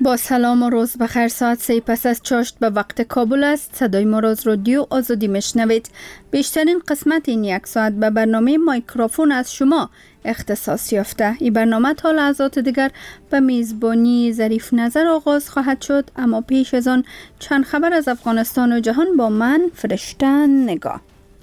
با سلام و روز بخیر. ساعت 3 پس از چاشت به وقت کابل است. صدای ما را از رادیو آزادی میشنوید. بیشترین قسمت این یک ساعت به برنامه مایکروفون از شما اختصاص یافته. این برنامه تا لحظات دیگر به میزبانی ظریف نظر آغاز خواهد شد، اما پیش از آن چند خبر از افغانستان و جهان با من فرشته نگاه.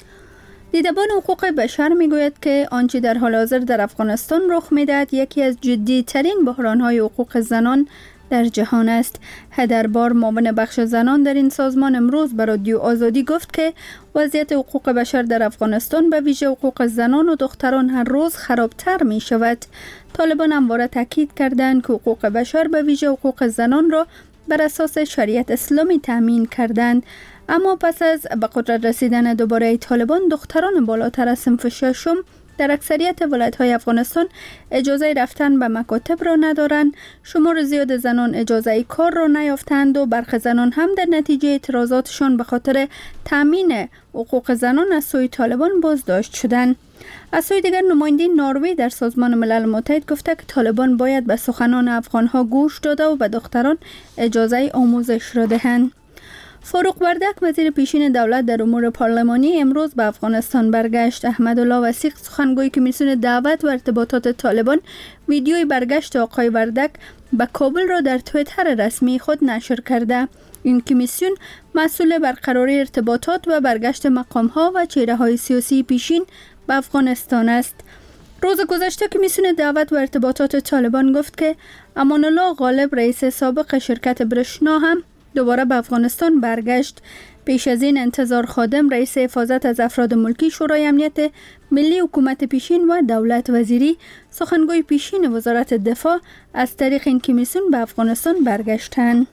دیدبان حقوق بشر میگوید که آنچه در حال حاضر در افغانستان رخ میدهد یکی از جدی‌ترین بحران‌های حقوق زنان در جهان است. هدربار، معاون بخش زنان در این سازمان، امروز به رادیو آزادی گفت که وضعیت حقوق بشر در افغانستان به ویژه حقوق زنان و دختران هر روز خرابتر می شود. طالبان همواره تاکید کردند که حقوق بشر به ویژه حقوق زنان را بر اساس شریعت اسلامی تامین کردند، اما پس از به قدرت رسیدن دوباره طالبان، دختران بالاتر از صنف ششم در اکثریت ولایت‌های افغانستان اجازه رفتن به مکاتب را ندارند. شمار زیاد زنان اجازه کار را نیافتند و برخی زنان هم در نتیجه اعتراضاتشان به خاطر تامین حقوق زنان از سوی طالبان بازداشت شدند. از سوی دیگر، نماینده نروژ در سازمان ملل متحد گفته که طالبان باید به سخنان افغان‌ها گوش داده و به دختران اجازه آموزش را دهند. فاروق وردک، وزیر پیشین دولت در امور پارلمانی، امروز به افغانستان برگشت. احمدالله وثیق، سخنگوی کمیسیون دعوت و ارتباطات طالبان، ویدیوی برگشت آقای وردک به کابل را در توییتر رسمی خود نشر کرده. این کمیسیون مسئول برقراری ارتباطات و برگشت مقام‌ها و چهره‌های سیاسی پیشین به افغانستان است. روز گذشته کمیسیون دعوت و ارتباطات طالبان گفت که امان الله غالب، رئیس سابق شرکت برشنا، هم دوباره به افغانستان برگشت. پیش از این انتظار خادم، رئیس حفاظت از افراد ملکی شورای امنیت ملی حکومت پیشین و دولت وزیری، سخنگوی پیشین وزارت دفاع، از طریق این کمیسیون به افغانستان برگشتند.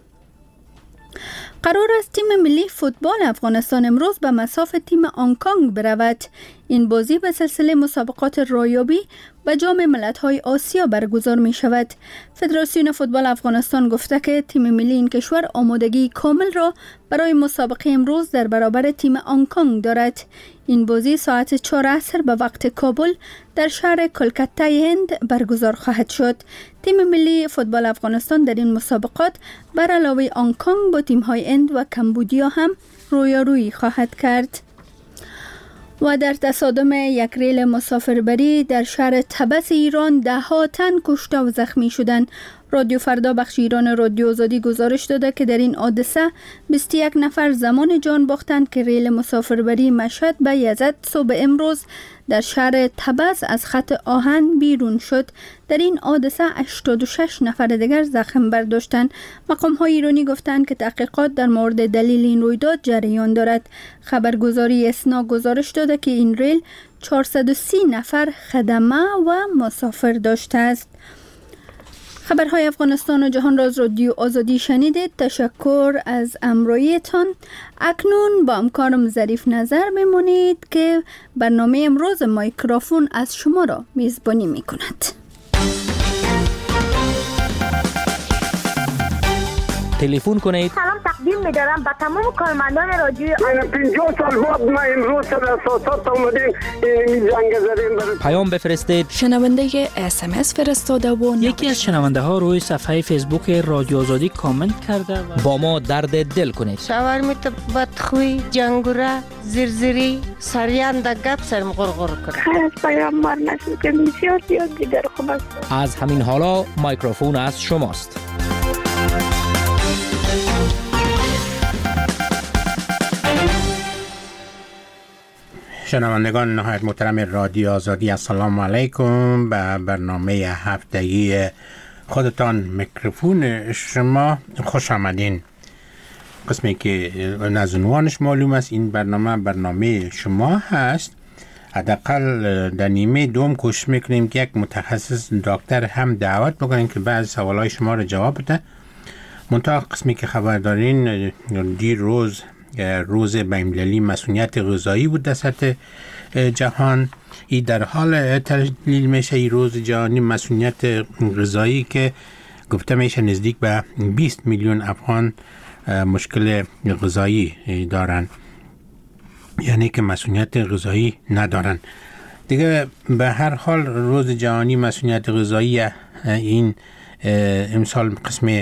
قرار است تیم ملی فوتبال افغانستان امروز به مصاف تیم هنگ‌کنگ برود. این بازی به سلسله مسابقات رایابی و جام ملت‌های آسیا برگزار می شود. فدراسیون فوتبال افغانستان گفته که تیم ملی این کشور آمادگی کامل را برای مسابقه امروز در برابر تیم هنگ‌کنگ دارد. این بازی ساعت 4 عصر به وقت کابل در شهر کلکته هند برگزار خواهد شد. تیم ملی فوتبال افغانستان در این مسابقات بر علاوه هنگ‌کنگ با تیم‌های هند و کمبودیا هم رویارویی خواهد کرد. و در تصادم یک ریل مسافربری در شهر طبس ایران 10 تن کشته و زخمی شدند. رادیو فردا بخش ایران رادیو آزادی گزارش داده که در این حادثه 21 نفر زمان جان باختند که ریل مسافربری مشهد به یزد صبح امروز در شهر طبس از خط آهن بیرون شد. در این حادثه 86 نفر دیگر زخم برداشتند. مقام‌های ایرانی گفتند که تحقیقات در مورد دلیل این رویداد جریان دارد. خبرگزاری اسنا گزارش داده که این ریل 430 نفر خدمه و مسافر داشته است. خبرهای افغانستان و جهان را از رادیو آزادی شنیدید. تشکر از همراهیتان. اکنون با همکارم ظریف نظر میمونید که برنامه امروز مایکروفون از شما را میزبانی میکند. تلفن کنید. سلام تقدیم می‌دارم به تمام کارمندان رادیو. 50 سال بعد ما امروز سر اساسات اومدیم این جنگ زدیم. پیام بفرستید. شنونده SMS فرستاده و یکی از شنونده ها روی صفحه فیسبوک رادیو آزادی کامنت کرده و با ما درد دل کنید. شاورمیت بدخوی، جنگوره، زرزری، سریان در گپ سرم غرغر کرد. خیلی از پیام مار نشد که بسیار زیاد دیگر خوب است. از همین حالا مایکروفون از شماست. شنوندگان نهایت محترم رادیو آزادی، السلام علیکم. به برنامه هفتگی خودتان میکروفون شما خوش آمدین. قسمی که از عنوانش معلوم است این برنامه شما هست. حداقل در نیمه دوم کوشش میکنیم که یک متخصص دکتر هم دعوت بکنیم که بعضی سوالای شما رو جواب بده. منتها قسمی که خبر دارین دیر روز بین‌المللی مسئولیت غذایی بود در سطح جهان. این در حال تجلیل میشه این روز جهانی مسئولیت غذایی که گفته میشه نزدیک به 20 میلیون افغان مشکل غذایی دارن، یعنی که مسئولیت غذایی ندارن دیگه. به هر حال روز جهانی مسئولیت غذایی این امسال قسم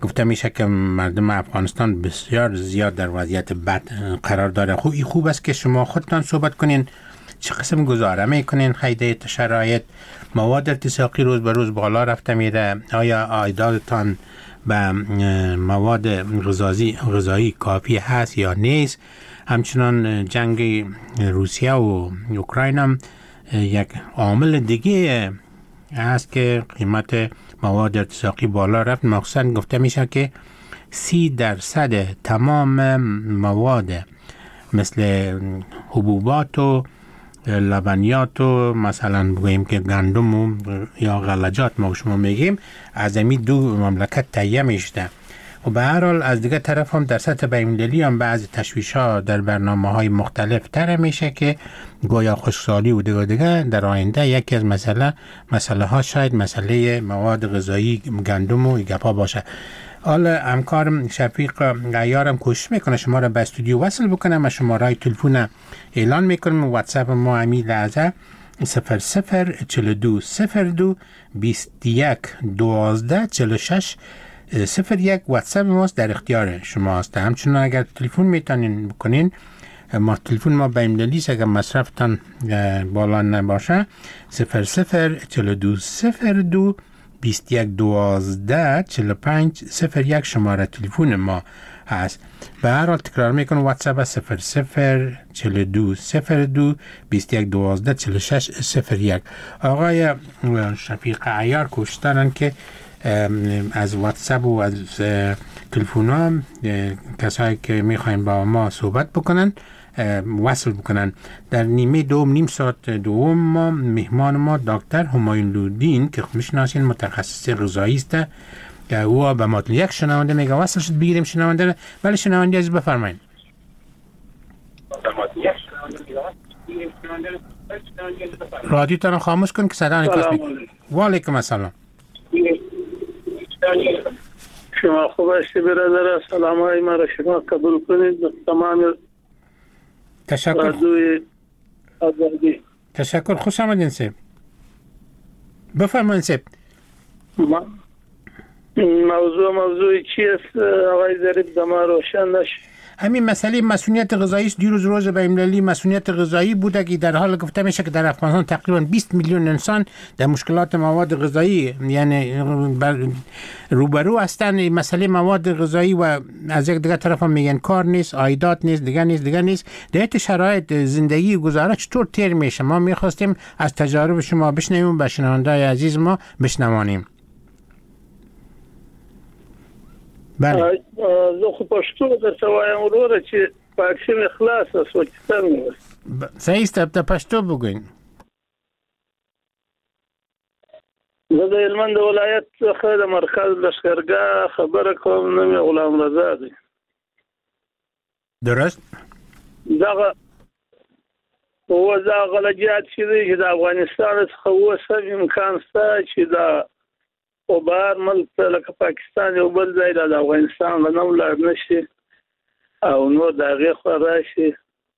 گفته میشه که مردم افغانستان بسیار زیاد در وضعیت بد قرار داره. خوب است که شما خودتان صحبت کنین چه قسم گزاره میکنین خیلی شرایط. مواد التصاقی روز به روز بالا رفته میره. آیا عایداتتان به مواد غذایی کافی هست یا نیست؟ همچنان جنگ روسیه و اوکراین هم یک عامل دیگه هست که قیمت مواد التصاقی بالا رفت. مخصوصا گفته میشه که 30% تمام مواد مثل حبوبات و لبنیات و مثلا بگوییم که گندم و یا غلجات ما شما میگیم از این دو مملکت تهیه میشده. و به هر حال از دیگه طرف هم در سطح بین‌المللی هم بعضی تشویش ها در برنامه های مختلف تر میشه که گویا خشکسالی و دیگه در آینده یکی از مسئله ها شاید مسئله مواد غذایی گندم و گپا باشه. حالا همکارم شفیق عیارم کوشش میکنه شما را به استودیو وصل بکنه. ما شماره تلفن اعلان میکنم. واتساپ ما همین لحظه 004202 21 12 46 01 واتساپ ماست، در اختیار شما است. همچنان اگر تلفن میتونین بکنین، ما تلفن ما بین‌المللی است، اگر مصرفتان بالا نباشه 004202 21 12 45 01 شماره تلفن ما هست. به هر حال تکرار میکنم واتساپ 004202 21 12 46 01. آقای شفیق عیار کوشش دارن که از واتساپ و از تلفن ها کسایی که میخواین با ما صحبت بکنن وصل بکنن. در نیم ساعت دوم ما مهمان ما دکتر همایون لودین که میشناسین متخصص غذایی است. او به ما یک شنونده میگه وصل شد بگیریم شنونده. ولی شنونده از بفرمایید. رادیو تان خاموش کن که صدا نکاس میکنه. و علیکم السلام. شما خوب هستی برادر؟ سلام های ما را شما قبول کنید. تمام تشکر. تشکر. خوش آمدین سیب. بفرمایید سیب. موضوع چی است آقای ظریف دما روشن نشد؟ همین مسئله مسئولیت غذایی است. دیروز روز بین‌المللی مسئولیت غذایی بوده که در حال گفته میشه که در افغانستان تقریبا 20 میلیون انسان در مشکلات مواد غذایی یعنی روبرو هستند. مسئله مواد غذایی و از یک دیگه طرف هم میگن کار نیست، عایدات نیست، دیگه نیست. در این شرایط زندگی و گزاره چطور تیر میشه؟ ما میخواستیم از تجارب شما بشنویم، به شنونده‌های عزیز ما بشنوانیم. بله. زه خو پښتو درته وایم وروره چې واکسین اخلاص است او چې څنګه صحیح است. په پښتو وګورئ. زه د هلمند ولایت څخه د مرکز لښکرګاه خبره کوم. نوم یې غلام رضا دی. درست. دغه غلجات چې دی د افغانستان څخه اوس امکان شته چې د او بهر ملک لکه پاکستان یو بل ځای د افغانستان غنم لاړ نشي او نور د هغې خوا راشي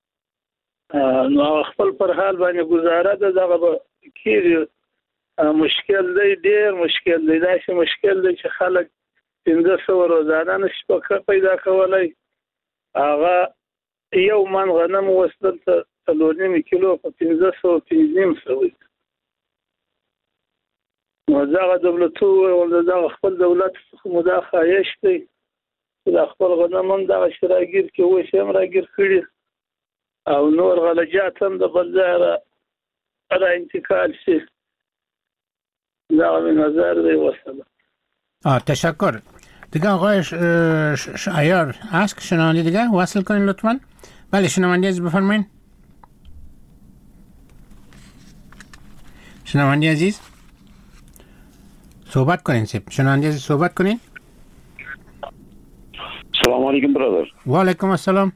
نو خپل پر حال باندې ګزاره ده. دغه کېږي مشکل دی، ډېر مشکل دی. داسې مشکل دی چې خلک 1500 روزانه نشي پیدا کولی. هغه یو من غنم اوس دلته 4.5 کیلو په 1500 نو دغه دولتو دغه خپل دولت څخه مداخله شي چې خپل غنم هم دغه شراګیر کې اوس هم راګیر کړي او نور غلجات هم د بل ځای را انتقال شي. دغه من نظر دی. وسلام. تشکر. دیگه آقای عیار هست که شنونده دیگه وصل کنین لطفا. بله شنونده عزیز بفرمایید. شنونده عزیز صحبت کنین. شنونده عزیز صحبت کنین. سلام علیکم برادر. و علیکم السلام.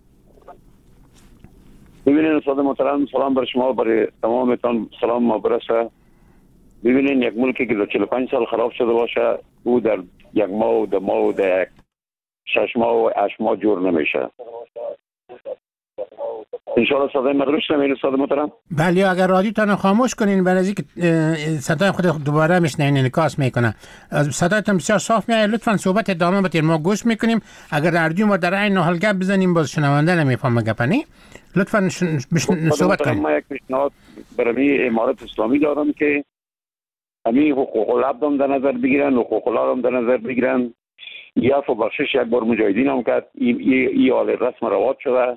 ببینید استاد محترم، سلام بر شما، برای تمامتان سلام ما برسه. ببینید یک ملکی که در 45 سال خراب شده باشه او در یک ماه و 2 ماه و در 6 ماه و 8 ماه جور نمیشه. انشاءالله صدای من روش نمیره استاد محترم. بله، اگر رادیوتان خاموش کنین برای اینکه صدای خود دوباره میشنین انعکاس میکنه. صدایتان بسیار صاف میاد. لطفا صحبت ادامه بدید، ما گوش میکنیم. اگر رادیو ما در عین حال گپ بزنیم باز شنونده نمیفهمه گپنی. لطفا صحبت کنید. من یک پیشنهاد برای امارت اسلامی دارم که همین حقوق العبد هم در نظر بگیرن، حقوق الله هم در نظر بگیرن. یا بخشش یک بار مجاهدین هم کرد، این حال رسم رواج شده.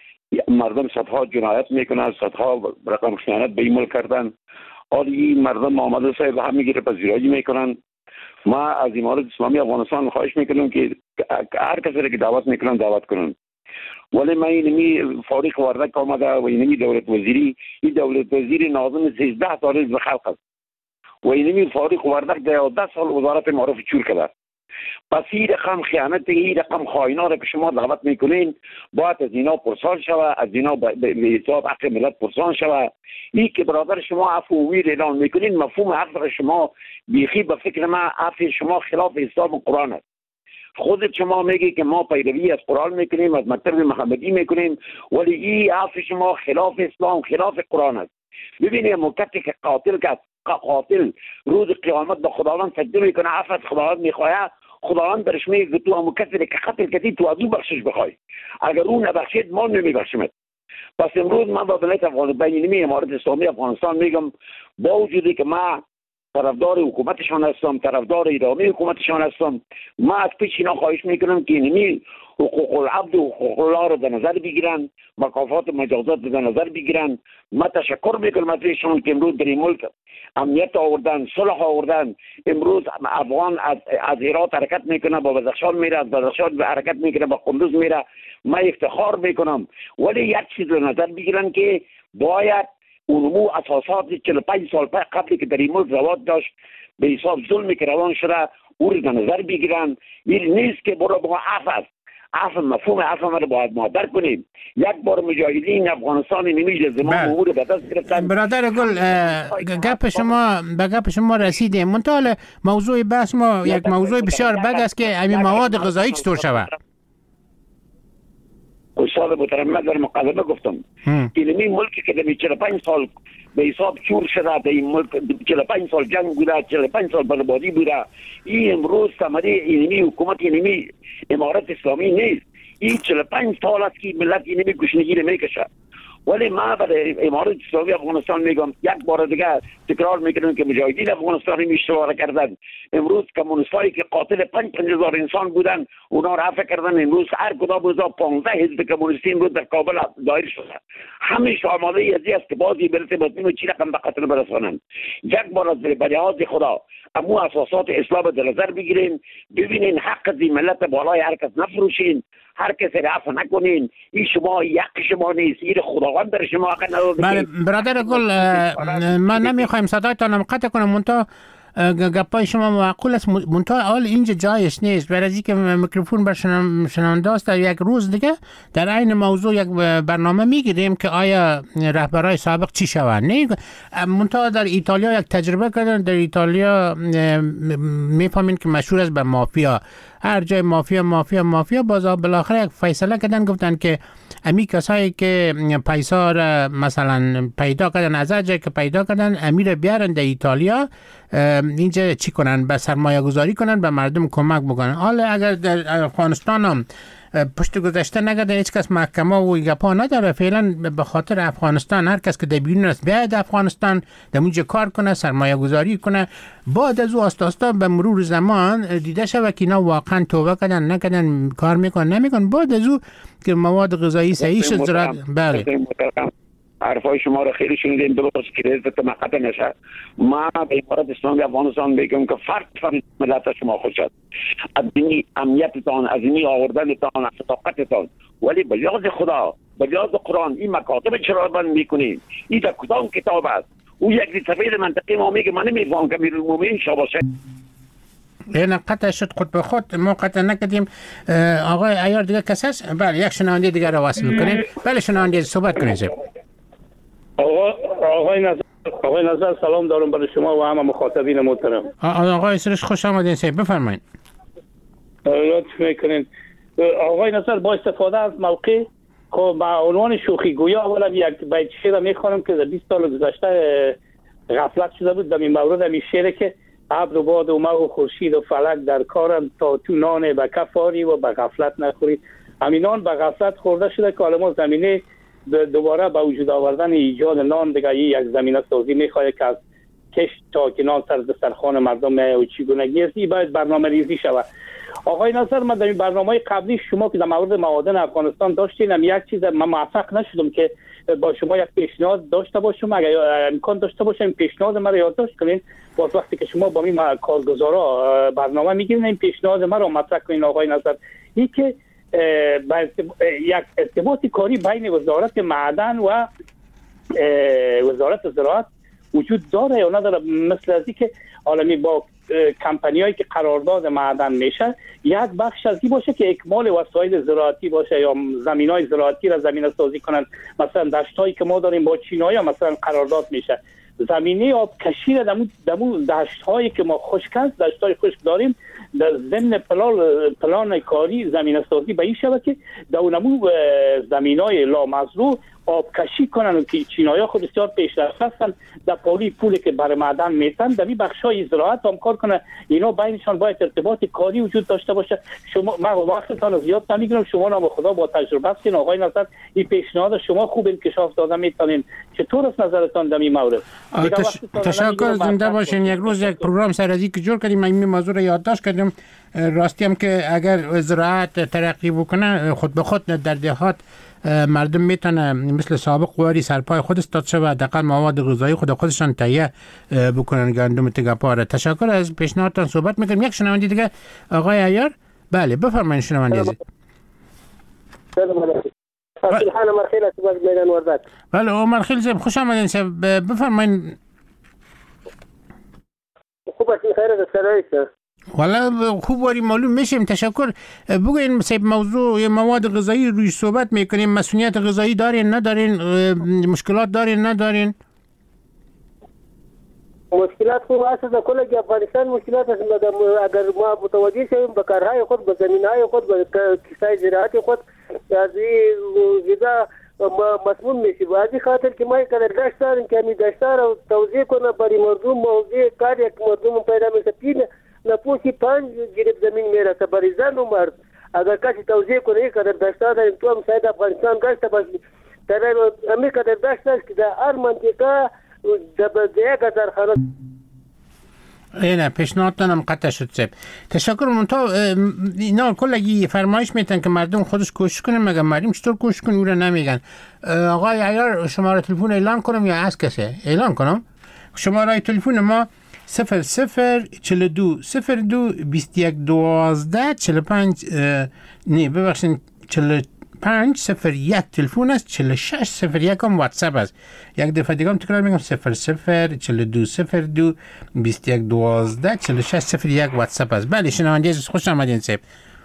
مردم صدها جنایت میکنن، صدها رقم خیانت به این ملک کردن. حالا این مردم آمده صاحب هم میگیره پذیرایی میکنن. ما از امارت اسلامی افغانستان خواهش میکنم که هر کسی که دعوت میکنن دعوت کنن. ولی من اینمی فاریق وردک آمده و اینمی دولت وزیری، این دولت وزیر ناظم 13 سال به خلق است و اینمی فاریق وردک در 10 سال وزارت معارف چور کرده. پس این رقم خیانت، این رقم خائنان را که شما دعوت میکنین باید از اینا پرسان شود، از اینا به حساب حق ملت پرسان شود. این که برادر شما عفو و ویر اعلان میکنین، مفهوم عفو شما بیخی به فکر من عفو شما خلاف حساب قرآن است. خودت شما میگی که ما پیروی از قرآن میکنیم، از مکتب محمدی میکنیم، ولی این عفو شما خلاف اسلام، خلاف قرآن است. ببینید مکتی که قاتل روز قیامت به خداوند سجده میکنه، عفو از خداوند میخواه، خداوند برش میگه تو همون کسی که قتل کردی تو از او بخشش بخوای، اگر اون نبخشید ما نمیبخشیمت. پس امروز من با ملت افغانستان بین امارت اسلامی افغانستان میگم با وجودی که ما طرفدار حکومتشان هستم، طرفدار ادامه حکومتشان هستم، ما از پیش اینا خواهش میکنم که اینمی حقوق العبد و حقوق الله رو در نظر بگیرن، مکافات و مجازات در نظر بگیرن. ما تشکر میکنم از ایشان که امروز در این ملک امنیت آوردن، صلح آوردن. امروز افغان از هرات حرکت میکنه با بدخشان میره، از بدخشان حرکت میکنه با قندوز میره. ما افتخار میکنم، ولی یک چیز رو نظر بگیرن که باید اونمو اساسات 45 سال قبلی که در این ملک رواج داشت به حساب ظلمی که روان شده او رو در نظر بگیرن. این نیست که برو با عفو، مفهوم عفو رو باید مادر کنیم. یک بار مجاهدین افغانستان نمیشه زمان امور به دست گرفتن. برادر گل گپ شما رسیدیم. منتها موضوع بحث ما یک موضوع بسیار بد است که همین مواد غذایی چطور شود. استاد محترم من در مقدمه گفتم که این ملکی که در 45 سال به حساب چور شده، در این ملک 45 سال جنگ بوده، 45 سال بربادی بوده، این امروز ثمره اینمی حکومت اینمی امارت اسلامی نیست. این 45 سال است که ملت اینمی گشنگی رو میکشه. ولی ما برای امارت اسلامی افغانستان میگم یک بار دیگه تکرار میکنم که مجاهدین افغانستان اشتباه کردن. امروز کمونیستایی که قاتل 5,000 انسان بودن اونا رو عفو کردن. امروز هر کدام روزا 15 حزب کمونیستی امروز در کابل دایر شده. همیشه آماده ازی است که بازی برسه با چی رقم به قتل برسانن. یک بار از بریاض خدا امو اساسات اسلام در نظر بگیرین، ببینین حق زی ملت بالای هر کس نفروشین، هر کسی رفع نکنین. این شما یک شما نیست، این خداوند در شما حق نداده. بله برادر گل، من نمیخوایم صدایتان قطع کنم، منتها گپای شما معقول است، منتها حال اینجا جایش نیست. برای اینکه میکروفون بر شنونده است، در یک روز دیگه در عین موضوع یک برنامه میگیریم که آیا رهبرای سابق چی شوند. نه منتها در ایتالیا یک تجربه کردن. در ایتالیا میفهمین که مشهور است به مافیا، هر جای مافیا بالاخره یک فیصله کردن، گفتن که امی کسایی که پیسا را مثلا پیدا کردن، از جایی که پیدا کردن امیر بیارن در ایتالیا، اینجا چی کنن؟ به سرمایه گذاری کنن، به مردم کمک بکنن. حالا اگر در افغانستان هم پشت گذشته نگرده، هیچ کس محکمه و گپا نداره. فعلا به خاطر افغانستان هر کس که در بیرون است بیاید افغانستان در اونجا کار کنه، سرمایه گذاری کنه. بعد از او آستا به مرور زمان دیده شود که اینا واقعا توبه کردن نکردن، کار میکنن نمیکنن. بعد از او که مواد غذایی صحیح شد زراعت. بله حرفای شما رو خیلی شنیدیم، درست که عزت مقطع نشه. ما به امارت اسلامی افغانستان بگم که فرد ملت شما خوش است، از اینی امنیتتان، از اینی آوردنتان، از صداقتتان، ولی به یاد خدا، به یاد قرآن این مکاتب چرا بند میکنید؟ این در کدام کتاب است؟ او یک سفید منطقی ما میگه من نمیفهم که امیرالمومنین شاه باشه. این قطع شد خود به خود، ما قطع نکردیم. آقای عیار دیگه کس هست؟ بله یک شنونده دیگر رو وصل کنیم. بله شنونده صحبت کنید. آقای نظر سلام دارم برای شما و همه مخاطبین محترم. آقای سرش خوش آمدین سید، بفرمایید. لطف میکنین. آقای نظر با استفاده از موقع خب با عنوان شوخی گویا اولا یک بیت شعر میخوانم که در 20 سال گذشته غفلت شده بود در این مورد. این شعر که ابر و باد و مه و خورشید و فلک در کارم تا تو نان به کف آری و به غفلت نخوری. همین نان به غفلت خورده شده که حالا ما زمینه دوباره به وجود آوردن ایجاد نان دیگه یک زمینه سازی میخواد که از کشت تا که نان سر دسترخوان مردم و چگونگی است. این باید برنامه ریزی شود. آقای ناصر، من در این برنامه قبلی شما که در مورد معادن افغانستان داشتین، یک چیز من موفق نشدم که با شما یک پیشنهاد داشته باشم. اگر امکان داشته باشم پیشنهاد من رو یادداشت کنین، باز وقتی که شما با این کارگزارا برنامه میگیرین این پیشنهاد من رو مطرح کنین. آقای ناصر، این که یک ارتباط کاری بین وزارت معدن و وزارت زراعت وجود داره یا نداره؟ مثل از که عالمی با کمپانیایی که قرارداد معدن میشه یک بخش از این باشه که اکمال وسایل زراعتی باشه یا زمینای زراعتی را زمینه سازی کنن. مثلا دشتایی که ما داریم با چینایی مثلا قرارداد میشه زمینه آب کشی را دمو دشتایی که ما خشک است، دشتای خشک داریم، در ضمن پلان کاری زمینه سازی به این شود که در اونمو زمینای لامزرو آب کشی کنن که چینای‌ها خود بسیار پیشرفته هستند در پولی که برای معدن میتن در این بخشای زراعت هم کار کنن. اینا بینشان باید ارتباط کاری وجود داشته باشه. شما من وقتتان زیاد نمیگیرم، شما نام خدا با تجربه هستین. آقای ناصر، این پیشنهاد شما خوب انکشاف داده میتونین. چطور است نظرتان در این مورد؟ تشکر، زنده باشین. یک روز یک پروگرام سرازی که جور کردیم، این موضوع رو یادداشت کردیم. راستی هم که اگر زراعت ترقی بکنه خود به خود در دهات مردم میتونه مثل سابق قواری سرپای خود استاد شود، حداقل مواد غذایی خودشان تهیه بکنن، گندم تگپاره. تشکر از پیشنهادتان. صحبت میکنیم یک شنونده دیگه، آقای عیار. بله بفرمایید شنونده عزیز. بله عمر خیل صاحب خوش آمدین صاحب، بفرمایید. خوب است، خیر است، سلامت. والا خوب واری معلوم میشیم. تشکر. بگوین صاحب موضوع مواد غذایی روی صحبت میکنیم. مسئولیت غذایی دارین ندارین؟ مشکلات دارین ندارین؟ مشکلات خوب است در کل افغانستان. مشکلات است اگر ما متوجه شویم به کارهای خود، به زمینهای خود، به کسای زراعت خود از این غذا مسموم میشه. بعضی خاطر که ما کدر داشت داریم که می داشتار رو توضیح کنه برای مردم موضوع کار یک مردم پیدا میشه پینه نپوشی 5 گرب زمین میرسه برای زن و مرد. اگر کسی توضیح کنه یک کدر داشت داریم تو هم شاید افغانستان گشته باشی در امی کدر داشت که در هر منطقه در 1000 خانه. اینه پیشنهادتان هم قطع شد صاحب. تشکر. منتها اینا کلگی فرمایش میتن که مردم خودش کوشش کنن، مگه مردم چطور کوشش کنن او را نمیگن. آقای عیار شماره تلفن اعلان کنم یا از کسی اعلان کنم؟ شماره تلفن ما 0042 02 21 12 45 نه ببخشید 4501 تلفن است، 4601 هم واتساپ است. یک دفعه دیگه هم تکرار میگم 0042 02 21 12 4601 واتساپ است. بله شنونده عزیز خوش آمدین صاحب.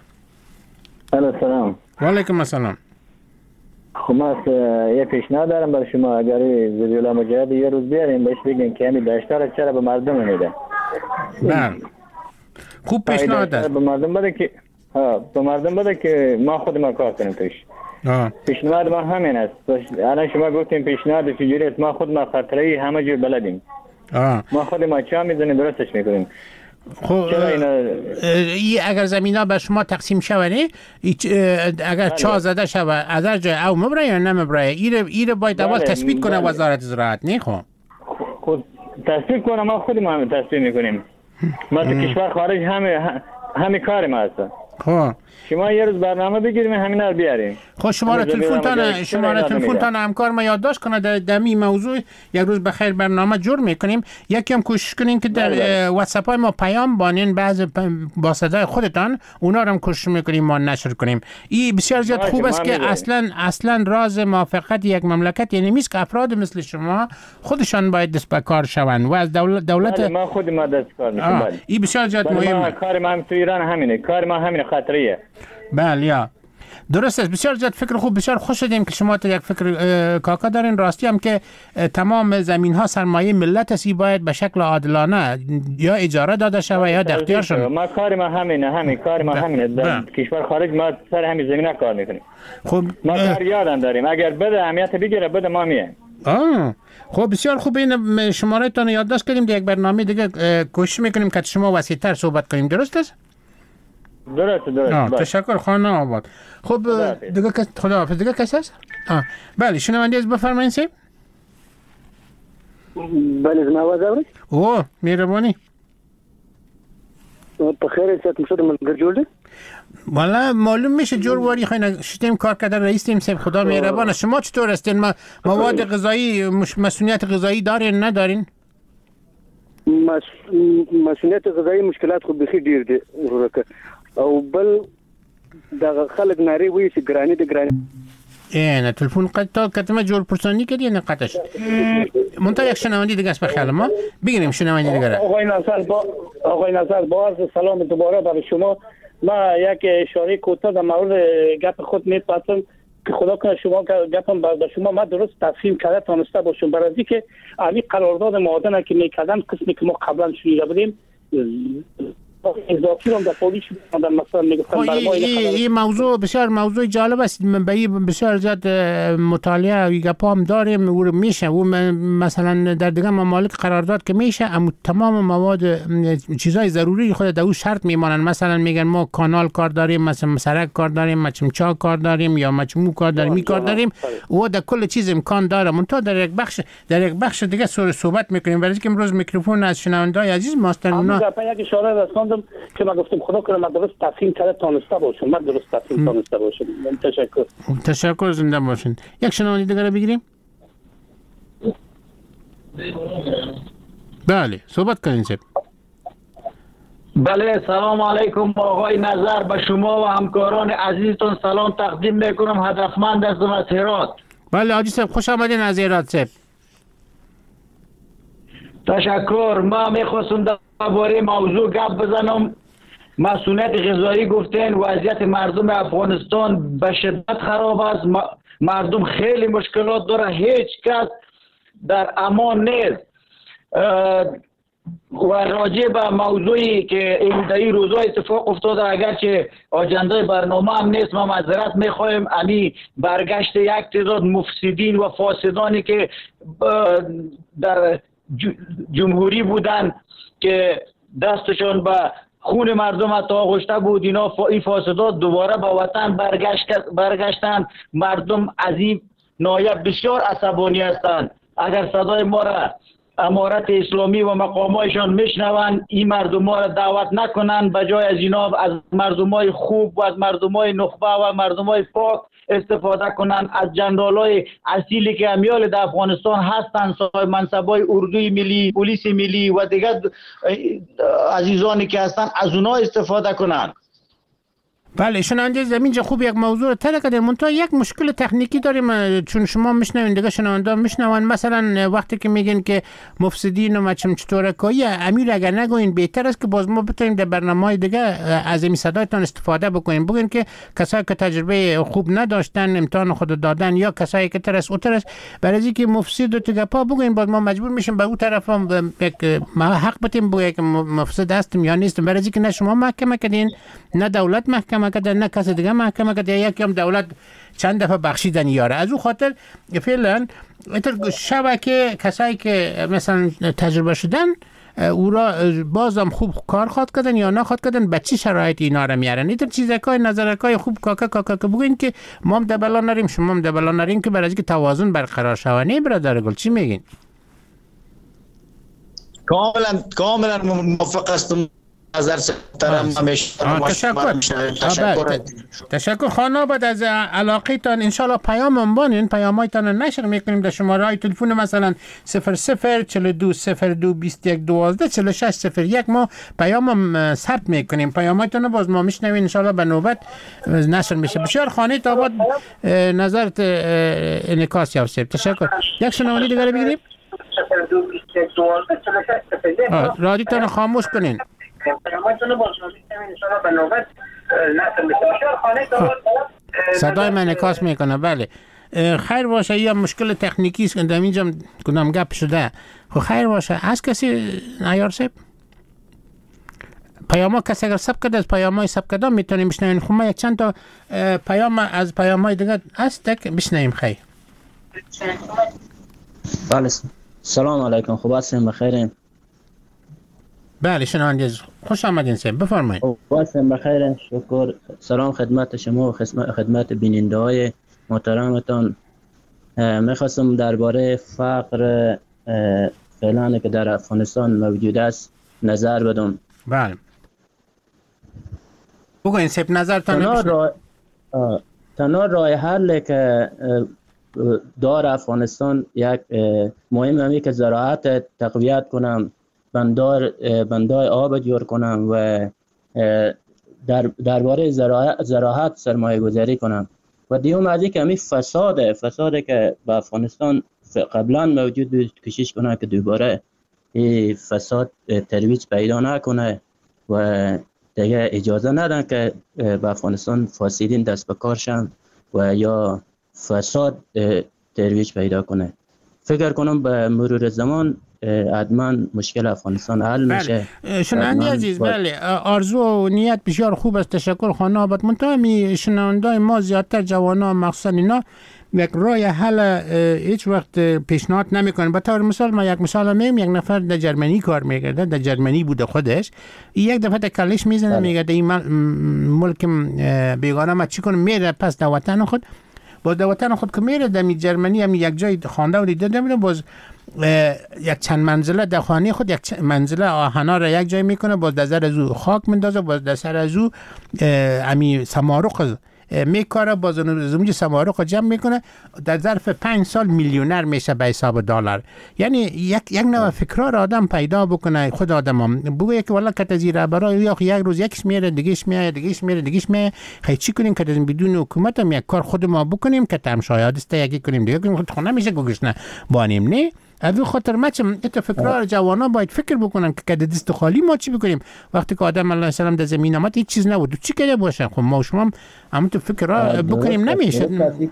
سلام. و علیکم السلام. خب ما یه پیشنهاد دارم برای شما. اگر زبیولا مجاهد یه روز بیاریم بهش بگین که همین داشتار چرا به مردم نمیده. بله خوب پیشنهاد است. به مردم بده که ما خود ما کار کنیم توش. پیشنهاد ما همین است. الان شما گفتیم پیشنهاد چجوری است، ما خود ما خطری همه جور بلدیم. ما خود ما چا میزنیم درستش میکنیم. خب اگر زمینا به شما تقسیم شونه، اگر چا زده شوه از هر جای او مبره یا نمبره، ایره باید اول تثبیت کنه وزارت زراعت. نه خب تثبیت کنه، ما خود ما هم تثبیت میکنیم. ما تو کشور خارج همه کار ما هست. خب شما یه روز برنامه بگیریم همینا رو بیاریم. خب شماره تلفنتان همکار ما یادداشت کنه در می موضوع یک روز بخیر برنامه جور میکنیم. یکی هم کوشش کنین که در واتساپ های ما پیام بانین بعض با صدای خودتان اونا رو هم کوشش میکنیم ما نشر کنیم. این بسیار زیاد خوب است که اصلا راز موفقیت یک مملکت یعنی میست که افراد مثل شما خودشان باید دست به کار شوند و از دولت ما خود ما دست کار میکنیم. این بسیار زیاد مهمه. کار ما تو ایران همینه، کار ما همین خطریه. بله یا درست است. بسیار زیاد فکر خوب، بسیار خوش شدیم که شما یک فکر کاکا دارین. راستی هم که تمام زمین ها سرمایه ملت است، باید به شکل عادلانه یا اجاره داده شود یا در اختیارشون. ما کار ما همین کار ما همینه. در کشور خارج ما سر همین زمینه کار میکنیم. خب ما کار یادم داریم، اگر بده اهمیت بگیره بده ما میایم. خب بسیار خوب. این شماره تان یادداشت کردیم، در یک برنامه دیگه کوشش میکنیم که شما وسیع‌تر صحبت کنیم. درست است؟ درست. تشکر خانم آباد. خب دیگه خداحافظ. دیگه کسی هست؟ بله شنونده از بفرمایید سیب. بله زما آواز اورید؟ اوه مهربانی. په خیر چې تاسو سره ملګری جوړ دي؟ والا معلوم میشه جور واری خواهی شدیم کار کردن رئیس تیم سیب. خدا مهربانه. شما چطور هستین؟ مواد غذایی مسئولیت غذایی دارین ندارین؟ مسئولیت غذایی مشکلات خو بخي ډیر دي ورکه او بل د خلک ناری وی چې ګرانی د ګرانی نه تلفن قطع کتمه جور پرسانی کردی نه قطعش منتها یک شنوندی دیگه است به خیال ما بگیریم شنوندی دیگه. آقای نصر باز سلام دوباره برای شما. ما یک اشاره کوتاه در مورد گپ خود میپرسم که خدا کنه شما گپم به شما ما درست تفهیم کرده تانسته باشم. برای اینکه همین قرارداد معادن که میکردن قسمی که ما قبلا شنیده بودیم اضافی هم در پولیش بودن مثلا میگفتن برای ما این موضوع بسیار موضوع جالب است. من به بسیار زیاد مطالعه و گپا هم داریم و میشه و مثلا در دیگه ممالک قرارداد که میشه اما تمام مواد چیزای ضروری خود در اون شرط میمانن. مثلا میگن ما کانال کار داریم، مثلا سرک کار داریم، مچمچا کار داریم یا مچمو کار داریم، می کار داریم و در کل چیز امکان داره. منتها در یک بخش دیگه صحبت میکنیم. برای اینکه امروز میکروفون از شنونده‌های عزیز ماست اونا یک اشاره رساندم که من گفتم خدا کنه من درست تفهیم کرده تانسته باشم. من درست تفهیم تانسته باشم. تشکر زنده باشین. یک شنونده دیگه رو بگیریم. بله صحبت کنین سب. بله سلام علیکم آقای نظر. به شما و همکاران عزیزتون سلام تقدیم میکنم. هدفمند هستم از هرات. بله حاجی صاحب خوش آمدین از هرات صاحب. تشکر. ما میخواستم درباره موضوع گپ بزنم. مسئولیت غذایی گفتین وضعیت مردم افغانستان به شدت خراب است. مردم خیلی مشکلات داره. هیچ کس در امان نیست. و راجع به موضوعی که این در این روزها اتفاق افتاده اگرچه آجنده برنامه هم نیست ما معذرت میخوایم. امی برگشت یک تعداد مفسدین و فاسدانی که در جمهوری بودن که دستشون به خون مردم حتی آغشته بود، این فاسدات دوباره به وطن برگشتن. مردم از این ناحیه بسیار عصبانی هستند. اگر صدای ما را امارت اسلامی و مقامایشان میشنوند این مردم ها را دعوت نکنند، به جای از اینا از مردم های خوب و از مردم های نخبه و مردم های پاک استفاده کنند. از جنرال های اصیلی که امیال در افغانستان هستند، صاحب منصبای اردوی ملی، پلیس ملی و دیگر عزیزانی که هستند از اونها استفاده کنند. بله شنونده زمین خوب یک موضوع رو طرح کردیم. منتها یک مشکل تکنیکی داریم چون شما میشنوین دیگه شنونده میشنون. مثلا وقتی که میگین که مفسدین و مچمچتورکایی امیر اگر نگوین بهتر است که باز ما بتونیم در برنامه‌های دیگه از این صدایتان استفاده بکنیم. بگین که کسایی که تجربه خوب نداشتن امتحان خود دادن یا کسایی که ترس برای اینکه مفسد و تگپا بگین باز ما مجبور میشیم به اون طرف هم ما حق بتیم بگیم که مفسد هستیم یا نیستیم. برای اینکه نه شما محکمه کردین نه دولت محکمه کردن نه کس دیگه محکمه کرده. یکی هم دولت چند دفعه بخشیدن یاره. از اون خاطر فعلا شبکه کسایی که مثلا تجربه شدن او را بازم خوب کار خواد کردن یا نخواد کردن به چی شرایط اینا را میارن. این چیزکای نظرکای خوب کاکا که بگین که ما هم دبلا نریم شما هم دبلا نریم که برای اینکه توازن برقرار شود. نه برادر گل چی میگین؟ کاملا موافق هستم. تشکر خانه بعد از علاقه تان انشالله پیام هم بانین پیامایتان نشر میکنیم در شماره های تلفن مثلا 00 42 02 21 12 46 01 ما پیام هم ثبت میکنیم. پیامایتان باز ما میشنویم انشالله به نوبت نشر میشه. بسیار خانه تا بعد نظرت انعکاس یافت. تشکر. یک شنونده دیگه رو بگیریم. رادیوتان خاموش کنین. صدای من انعکاس میکنه. بله خیر باشه. یا مشکل تکنیکی است که در اینجا کدام گپ شده. خب خیر باشه. از کسی عیار صاحب پیام ها کسی اگر سب کرده از پیام های سب کرده میتونیم بشنویم. خب ما یک چند تا پیام از پیام های دیگه هست که بشنویم. خیر بله سلام علیکم. خوب هستین؟ بخیرین؟ بله شنونده خوش آمدین صاحب بفرمایید. خوب هستین؟ بخیرین؟ شکر. سلام خدمت شما و خدمت بیننده های محترمتان. میخواستم درباره فقر فعلا که در افغانستان موجود است نظر بدم. بله بگوین صاحب نظرتان. تنها راه حل که دار افغانستان یک مهم همی که زراعت تقویت کنم، بندای آب جور کنم و درباره زراعت سرمایه گذاری کنم. و دیوم از این که همی فساد که به افغانستان قبلا موجود بود کشش کنه که دوباره این فساد ترویج پیدا نکنه و دیگه اجازه ندن که به افغانستان فاسدین دست به کار شن و یا فساد ترویج پیدا کنه. فکر کنم به مرور زمان حتما مشکل افغانستان حل میشه. شنونده عزیز بله آرزو و نیت بسیار خوب است. تشکر خانه آباد. منتها می شنونده ما زیادتر جوانان مخصوصا اینا یک راه حل هیچ وقت پیشنهاد نمیکنن. به طور مثال ما یک مثال میگم. یک نفر در جرمنی کار میکرده، در جرمنی بوده خودش. یک دفعه کلش میزنه میگه این ملک بیگانه ما چی کنم؟ میره پس در وطن خود. باز در وطن خود که میره در جرمنی هم یک جای خوانده و دیده میره باز یک چند منزله در خانه خود یک منزله آهنا را یک جای میکنه. باز در سر از او خاک مندازه. باز در سر از او امی سمارق میکاره. باز اونجا سمارق جمع میکنه. در ظرف 5 سال میلیونر میشه به حساب دلار. یعنی یک نوع فکرها را آدم پیدا بکنه. خود آدم هم بگه که والله کت زیر برای یا یک روز یکش میره دیگهش میره خیلی چی کنیم که بدون حکومت هم یک کار خود ما بکنیم که تم شاید است یکی کنیم دیگه کنیم. خود خونه میشه گوگش نه بانیم نه. اوی خاطر مچم ایت فکرها جوانان باید فکر بکنن که دست خالی ما چی بکنیم وقتی که آدم الله سلام در زمین آمد هیچ چیز نبود. چی کرده باشه؟ خب ما شما هم تو فکرها بکنیم نمیشه.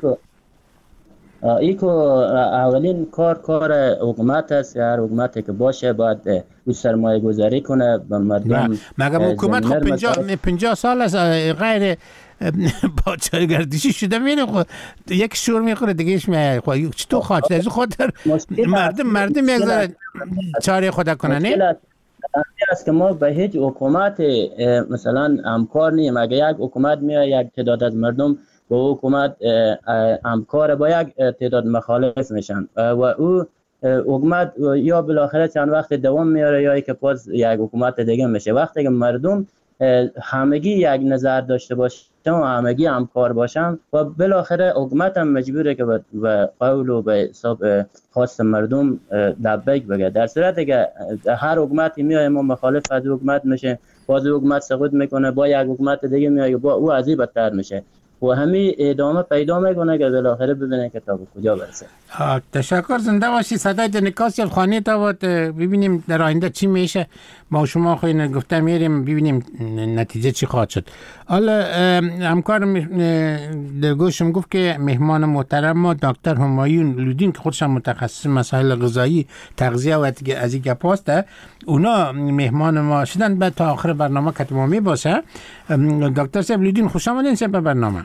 ایکو اولین کار حکومت است. هر حکومتی که باشه باید او سرمایه گذاری کنه به مردم. مگه حکومت خب 50 سال از غیر باچه گردشی شده میره. خب یک شور میخوره دیگهش میاد. خب چطور خواهد از خاطر مردم یک چاره خدا کنه نه؟ است که ما به هیچ حکومت مثلا همکار نیم. اگه یک حکومت میاد یک تعداد از مردم با حکومت همکار با یک تعداد مخالف میشن و او حکومت یا بالاخره چند وقت دوام میاره یا که باز یک حکومت دیگه میشه. وقتی که مردم همگی یک نظر داشته باشن و همگی همکار باشن و بالاخره حکومت هم مجبوره که به قول و به حساب خواست مردم لبیک بگه. در صورتی که هر حکومتی میاد ما مخالف از حکومت میشه باز حکومت سقوط میکنه با یک حکومت دیگه میاد با او از این بدتر میشه و همین ادامه پیدا میکنه که بالاخره ببینه که تا به کجا برسه. تشکر. زنده باشی. صدای دنکاسی از خانه تا بود. ببینیم در آینده چی میشه. ما شما خیلی گفته میریم ببینیم نتیجه چی خواهد شد. حالا همکارم در گوشم گفت که مهمان محترم ما دکتر همایون لودین که خودش متخصص مسائل غذایی تغذیه و از این گپ است اونا مهمان ما شدن. بعد تا آخر برنامه که تمامی باشه. دکتر صاحب لودین خوش آمدین صاحب به برنامه.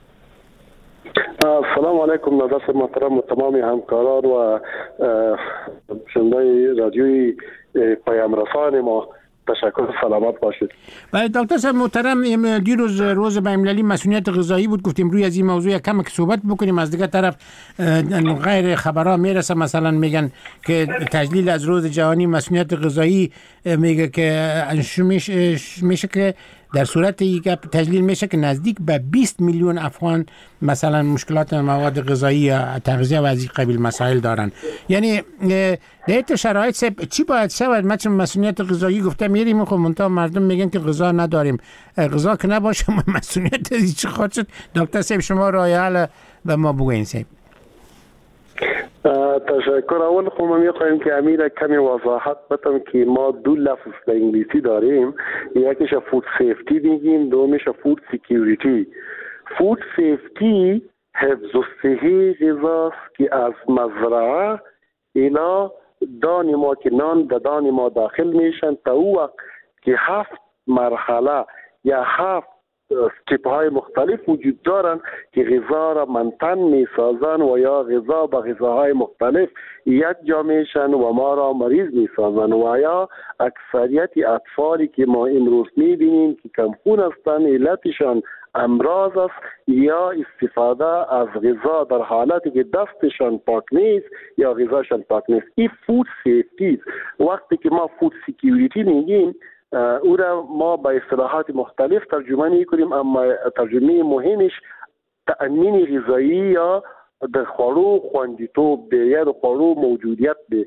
سلام علیکم نظر محترم و تمام همکاران و شنونده رادیوی پیام رسان ما. تشکر. سلامت باشید. بله دکتر صاحب محترم دیروز روز بین‌المللی مسئولیت غذایی بود. گفتیم روی از این موضوع کم صحبت بکنیم. از دیگه طرف غیر خبرها میرسه مثلا میگن که تجلیل از روز جهانی مسئولیت غذایی میگه که میشه که در صورت یک تجلیل میشه که نزدیک به 20 میلیون افغان مثلا مشکلات مواد غذایی تغذیه و از این قبیل مسائل دارن. یعنی در این شرایط چی باید شود؟ مثلا مسئولیت غذایی گفته میریم خب منتها مردم میگن که غذا نداریم. غذا که نباشه مسئولیت چی خواهد شد؟ دکتر صاحب شما راه حل به ما بگوین صاحب. تشکر. اول خب ما میخوایم که امیر کمی وضاحت بدم که ما دو لفظ به انگلیسی داریم. یکیش فود سیفتی میگیم، دومیش فود سکیوریتی. فود سیفتی حفظ و صحی غذاست که از مزرعه اینا دان ما که نان در دان ما داخل میشن تا او وقت که 7 مرحله یا 7 تیپ های مختلف وجود دارن که غذا را منتن میسازن و یا غذا با غذاهای مختلف یک جا میشن و ما را مریض میسازن و یا اکثریت اطفالی که ما امروز میبینیم که کمخون هستند علتشان امراض است یا استفاده از غذا در حالتی که دستشان پاک نیست یا غذاشان پاک نیست. این فود سیفتی. وقتی که ما فود سکیوریتی میگیم او را ما با اصطلاحات مختلف ترجمه میکنیم، اما ترجمه مهمش تأمین غذایی یا در خوړو خوندیتوب دی یا د خوړو موجودیت دی.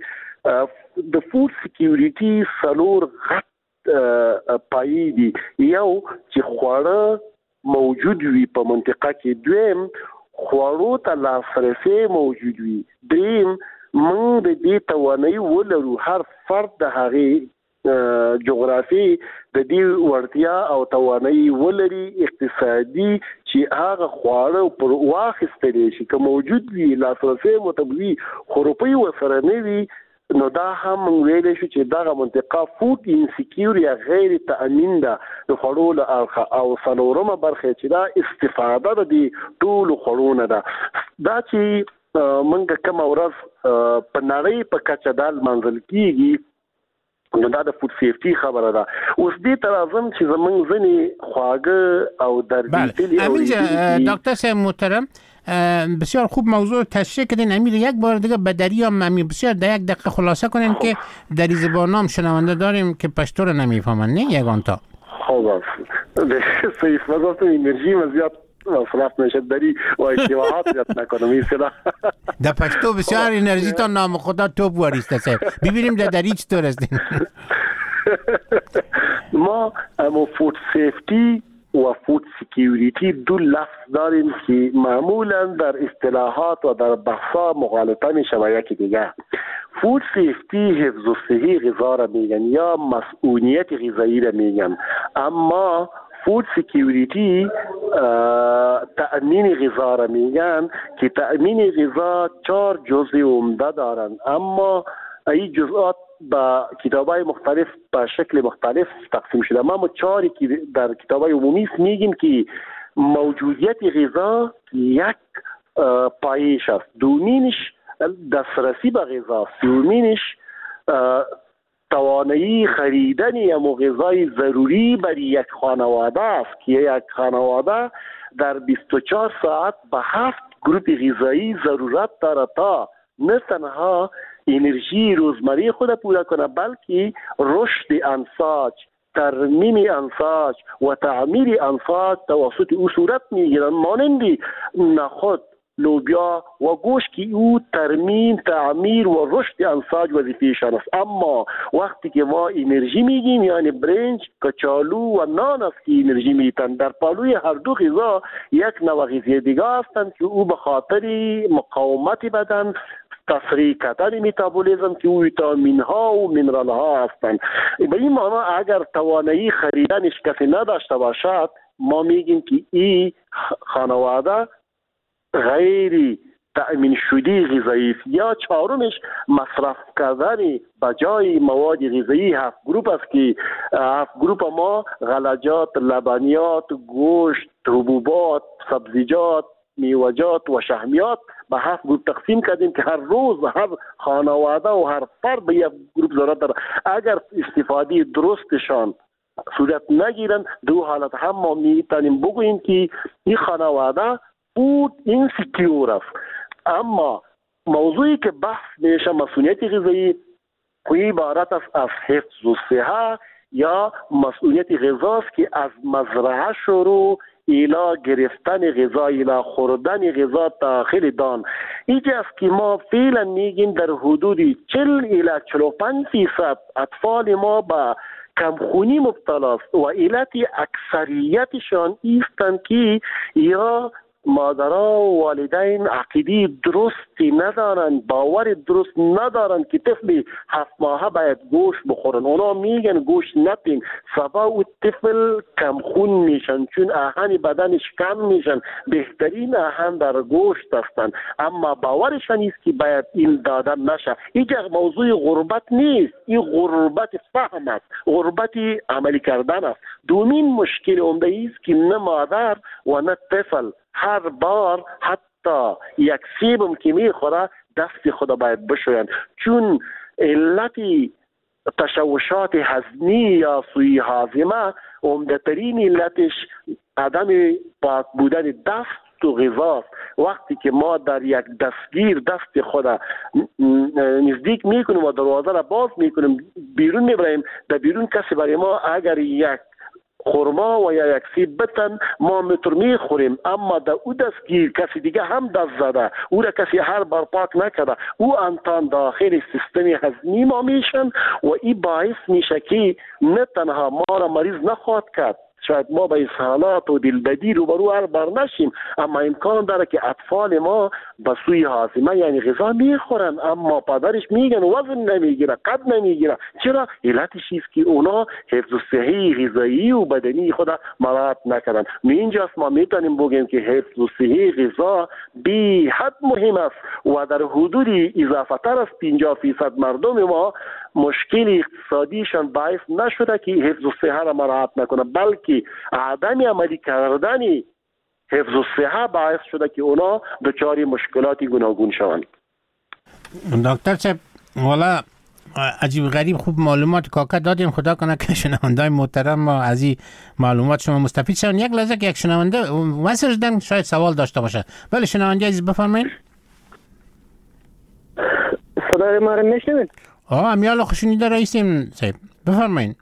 د فود سکیوریتی څلور غټ پایې دي. یو چې خواړه موجود وي په منطقه کې، دویم خوړو ته لاسرسی موجود وي، دریم موږ د دې توانایي ولرو هر فرد د هغې جغرافي د دې وړتیا او توانایي ولري اقتصادي چې هغه خواړه پر واخیستلی شي که موجود وي لاسرسی متبوي خو روپۍ ورسره نه وي نو دا هم ویلی شو چې دغه منطقه فود انسیکیور یا غیر تأمین ده د خوړو له اړخه. او څلورمه برخه چې دا استفاده د دې ټولو خوړو نه ده. دا چې موږ کومه ورځ په نړۍ په کچه دا لمانځل کېږي نو دا د فود سیفتی خبره ده. اوس دې ته راځم چې زموږ ځینې خواږه او دردی امین دکتر صاحب محترم بسیار خوب موضوع تشریح کردین. امیر یک بار دیگه به دری هم بسیار در یک دقیقه خلاصه کنین که دری زبان هم شنونده داریم که پشتو رو نمیفهمن. نه یگان تا خوب است سیف مزاست انرژی مزیاد مصرف میشه داری و اشتباهات زیاد نکنم. این سلا در پشتو بسیار انرژی تا نام خدا توپ واریسته صاحب. ببینیم در دری چطور هستین. ما اما فود سیفتی و فود سکیوریتی دو لفظ داریم که معمولا در اصطلاحات و در بحثا مغالطه می شود. یکی دیگه فود سیفتی حفظ و صحی غذا را میگن یا مسئولیت غذایی را میگن، اما فود سکیوریتی تأمین غذا را میگن که تأمین غذا 4 جزء عمده دارن، اما این جزئیات با کتابای مختلف به شکل مختلف تقسیم شده. ما 4 که در کتابای عمومی میگیم که موجودیت غذا یک پایش است، دومینش دسترسی به غذا، سومینش توانایی خریدن یا غذای ضروری برای یک خانواده است که یک خانواده در 24 ساعت به 7 گروپ غذایی ضرورت دارد تا نه تنها انرژی روزمره خود پورا کنه بلکه رشد انساج، ترمیم انساج و تعمیر انساج توسط او صورت میگیرن، مانند نخود، لوبیا و گوشت که او ترمیم، تعمیر و رشد انساج وظیفه‌شان است. اما وقتی که ما انرژی میگیم یعنی برنج، کچالو و نان است که انرژی میتن، در پالوی هر دو غذا یک نوع غذایی دیگه هستند که او به خاطر مقاومت بدن، تسریع کردن متابولیسم که او ویتامین ها و مینرال ها هستند. به این معنی اگر توانایی خریدنش کسی نداشته باشد ما میگیم که این خانواده غیر تأمین شده غذایی. یا چهارمش مصرف کردن بجای مواد غذایی 7 گروپ است که 7 گروپ ما غلجات، لبنیات، گوشت، حبوبات، سبزیجات، میوه‌جات و شحمیات به 7 گروپ تقسیم کردیم که هر روز هر خانواده و هر فرد به یک گروپ ضرورت داره. اگر استفاده درستشان صورت نگیرن دو حالت هم ما میتونیم بگوییم که این خانواده فود اینسیکیور است. اما موضوعی که بحث میشه مسئولیت غذایی عبارت است از حفظ و صحه یا مسئولیت غذاست که از مزرعه شروع ایلا گرفتن غذا، ایلا خوردن غذا داخل دان. اینجا است که ما فعلا میگیم در حدود 40 الی 45% اطفال ما با کمخونی مبتلا است و علت اکثریتشان ایستند که یا مادرها و والدین عقیده درستی ندارن، باور درست ندارن که طفل 7 ماهه باید گوشت بخورن. اونا میگن گوشت نتین، سبا و طفل کم خون میشن چون آهن بدنش کم میشن. بهترین آهن در گوشت هستن، اما باورشان نیست که باید این دادن نشه. اینجا موضوع غربت نیست، این غربت فهم است، غربت عملی کردن است. دومین مشکل عمده است که نه مادر و نه طفل هر بار حتی یک سیبم که میخوره دست خدا باید بشوین، چون علت تشوشات هضمی یا سوی هاضمه عمده ترین علتش عدم پاک بودن دست و غذاست. وقتی که ما در یک دستگیر دست خدا نزدیک میکنیم و دروازه را باز میکنیم بیرون میبریم، در بیرون کسی برای ما اگر یک خورما و یا یک سیب بتن ما متر میخوریم، اما در او دستگیر کسی دیگه هم دست زده، او را کسی هر بار پاک نکرده، او انتان داخل سیستم هضمی ما میشن و این باعث میشه که نه تنها ما را مریض نخواهد کرد، شاید ما به اسهالات و دلبدی روبرو هر بار نشیم، اما امکان داره که اطفال ما به سوی هاضمه یعنی غذا میخورن اما پدرش میگن وزن نمیگیره، قد نمیگیره. چرا؟ علتش است که اونا حفظ صحی غذایی و بدنی خود مراعات نکردن. اینجاست ما میتونیم بگیم که حفظ صحی غذا بی حد مهم است و در حدود اضافه تر از 50% مردم ما مشکل اقتصادیشان باعث نشده که حفظ صحه را مراعات نکنه، بلکه عدم عملی کردن حفظ صحه باعث شده که اونا دچار مشکلاتی گوناگون شوند. دکتر صاحب والا عجیب غریب خوب معلومات کاکا دادین، خدا کنه که شنوندای محترم ما از این معلومات شما مستفید شون. یک لحظه که یک شنونده مسیج دادن شاید سوال داشته باشه. بله شنونده عزیز بفرمایید. صدای ما رو میشنوید؟ امیال خوشنیده رئیسیم صاحب بفرمایید.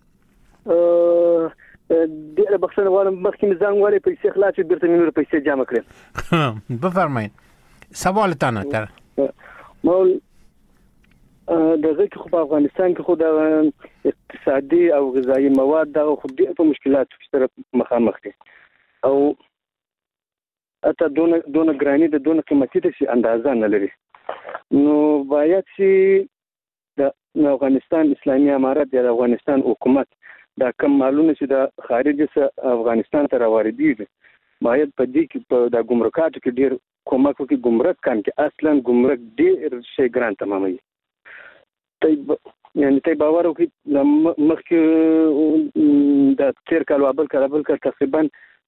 ډیره بخښنه غواړم مخکې مې زنګ وهلی پیسې خلاص شوې بېرته مې نورې پیسې جمع کړې. بفرمایید سوالتان تر ما دغه کې خو په افغانستان کې خو د اقتصادي او غذایي مواد دغه خو ډېر په مشکلاتو سره مخامخ دي او حتی دونه ګراني د دونه قیمتي ده چې اندازه نه لري. نو باید چې د افغانستان اسلامي امارت یا د افغانستان حکومت دا کم مالونه چې د خارج څخه افغانستان ته راوړي باید په دې کې په د ګمرکاتو کې ډیر کومک وکړي. ګمرک کان کې اصلا ګمرک ډیر شي ګران تماموي. ته باور وکړي مخکې د تیر کال او بل کال تقریبا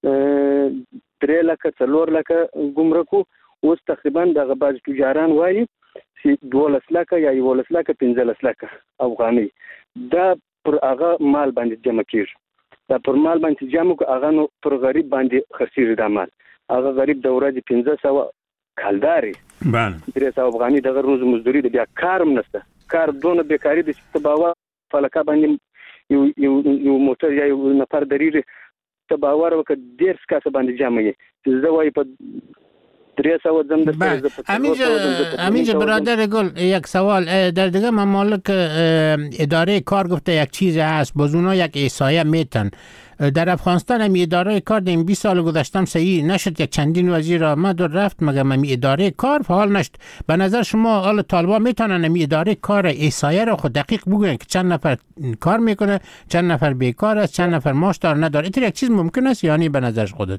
3 لکه 4 لکه ګمرکو اوس تقریبا د بعض تجاران وایي چې 12 لکه یا 11 لکه 15 لکه افغاني دا پر هغه مال باندې جمع کیږي. دا پر مال باندې جمع کو هغه نو پر غریب باندې خرڅیږي. دا مال هغه غریب د ورځې 1500 کالداري باندې 300 افغاني دغه روز مزدوري د بیا کارم نشته. کار دونه بیکاری د تباور فلکه باندې یو موټر یا یو نفر دریږي تباور وک ډیر سکاسه باندې جمع یې زه وای په 300 زم در همینجا برادر گل یک سوال در دیگه ممالک اداره کار گفته یک چیز هست باز اونا یک احصایه میتن. در افغانستان هم اداره کار در این 20 سال گذشتم صحیح نشد، یک چندین وزیر آمد و رفت مگه هم اداره کار فعال نشد. به نظر شما حال طالبان میتونن هم اداره کار احصایه رو خود دقیق بگوین که چند نفر کار میکنه، چند نفر بیکار است، چند نفر معاش دار نداره؟ اینطور یک چیز ممکن است یعنی به نظر خودت؟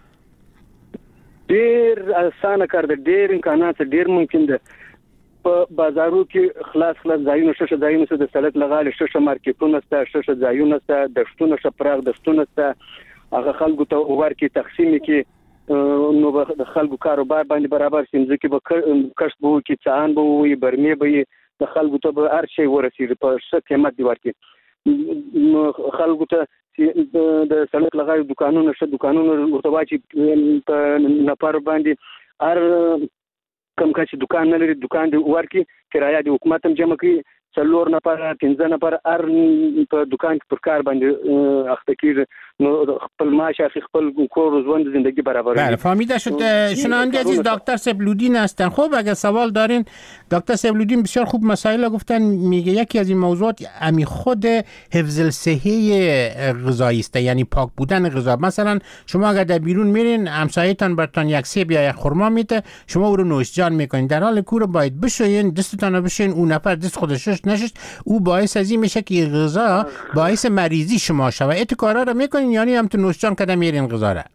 ډیر اسانه کار ده، ډیر امکانات ډیر ممکن ده. په بازارو کې خلاص ځایونه شته، ځایونه د سړک لغاله شته، مارکیټونه شته، ځایونه شته، دښتونه شته، پراخ دښتونه شته. هغه خلکو ته ورکې تقسیم کې نو د خلکو کاروبار باندې برابر سیمځ کې به کښت به وکړي، څان به وي، برمې به د خلکو ته به هر شی ورسېږي په ښه قیمت دی ورکړي. خلکو ته د سړک لغاله دکانونه شته، دکانونه ورته واچي په نفر باندې هر کم کچې دکان نه لري دکان دی ورکړي، کرایه د حکومت هم جمع کړي، 4 نفر 15 نفر هر په دکان کې پر کار باندې اخته کېږي. نو خپل معاش اخی خپل کور ژوند زندگی برابروي. بله فهمیده شد. شنونده عزیز دکتر سبلودین هستن. خب اگر سوال دارین دکتر سبلودین بسیار خوب مسائل گفتن. میگه یکی از این موضوعات امی خود حفظ الصحه غذایی است، یعنی پاک بودن غذا. مثلا شما اگر در بیرون میرین همسایه‌تان براتون یک سیب یا یک خرما میده، شما او رو نوشجان میکنین، در حال کور باید بشوین، دستتان رو بشوین، اون نفر دست خودش نشست، او باعث از این میشه که غذا باعث مریضی شما شود. ایت کارا رو میکنین یعنی هم تو نوشجان کده میرین غذا را؟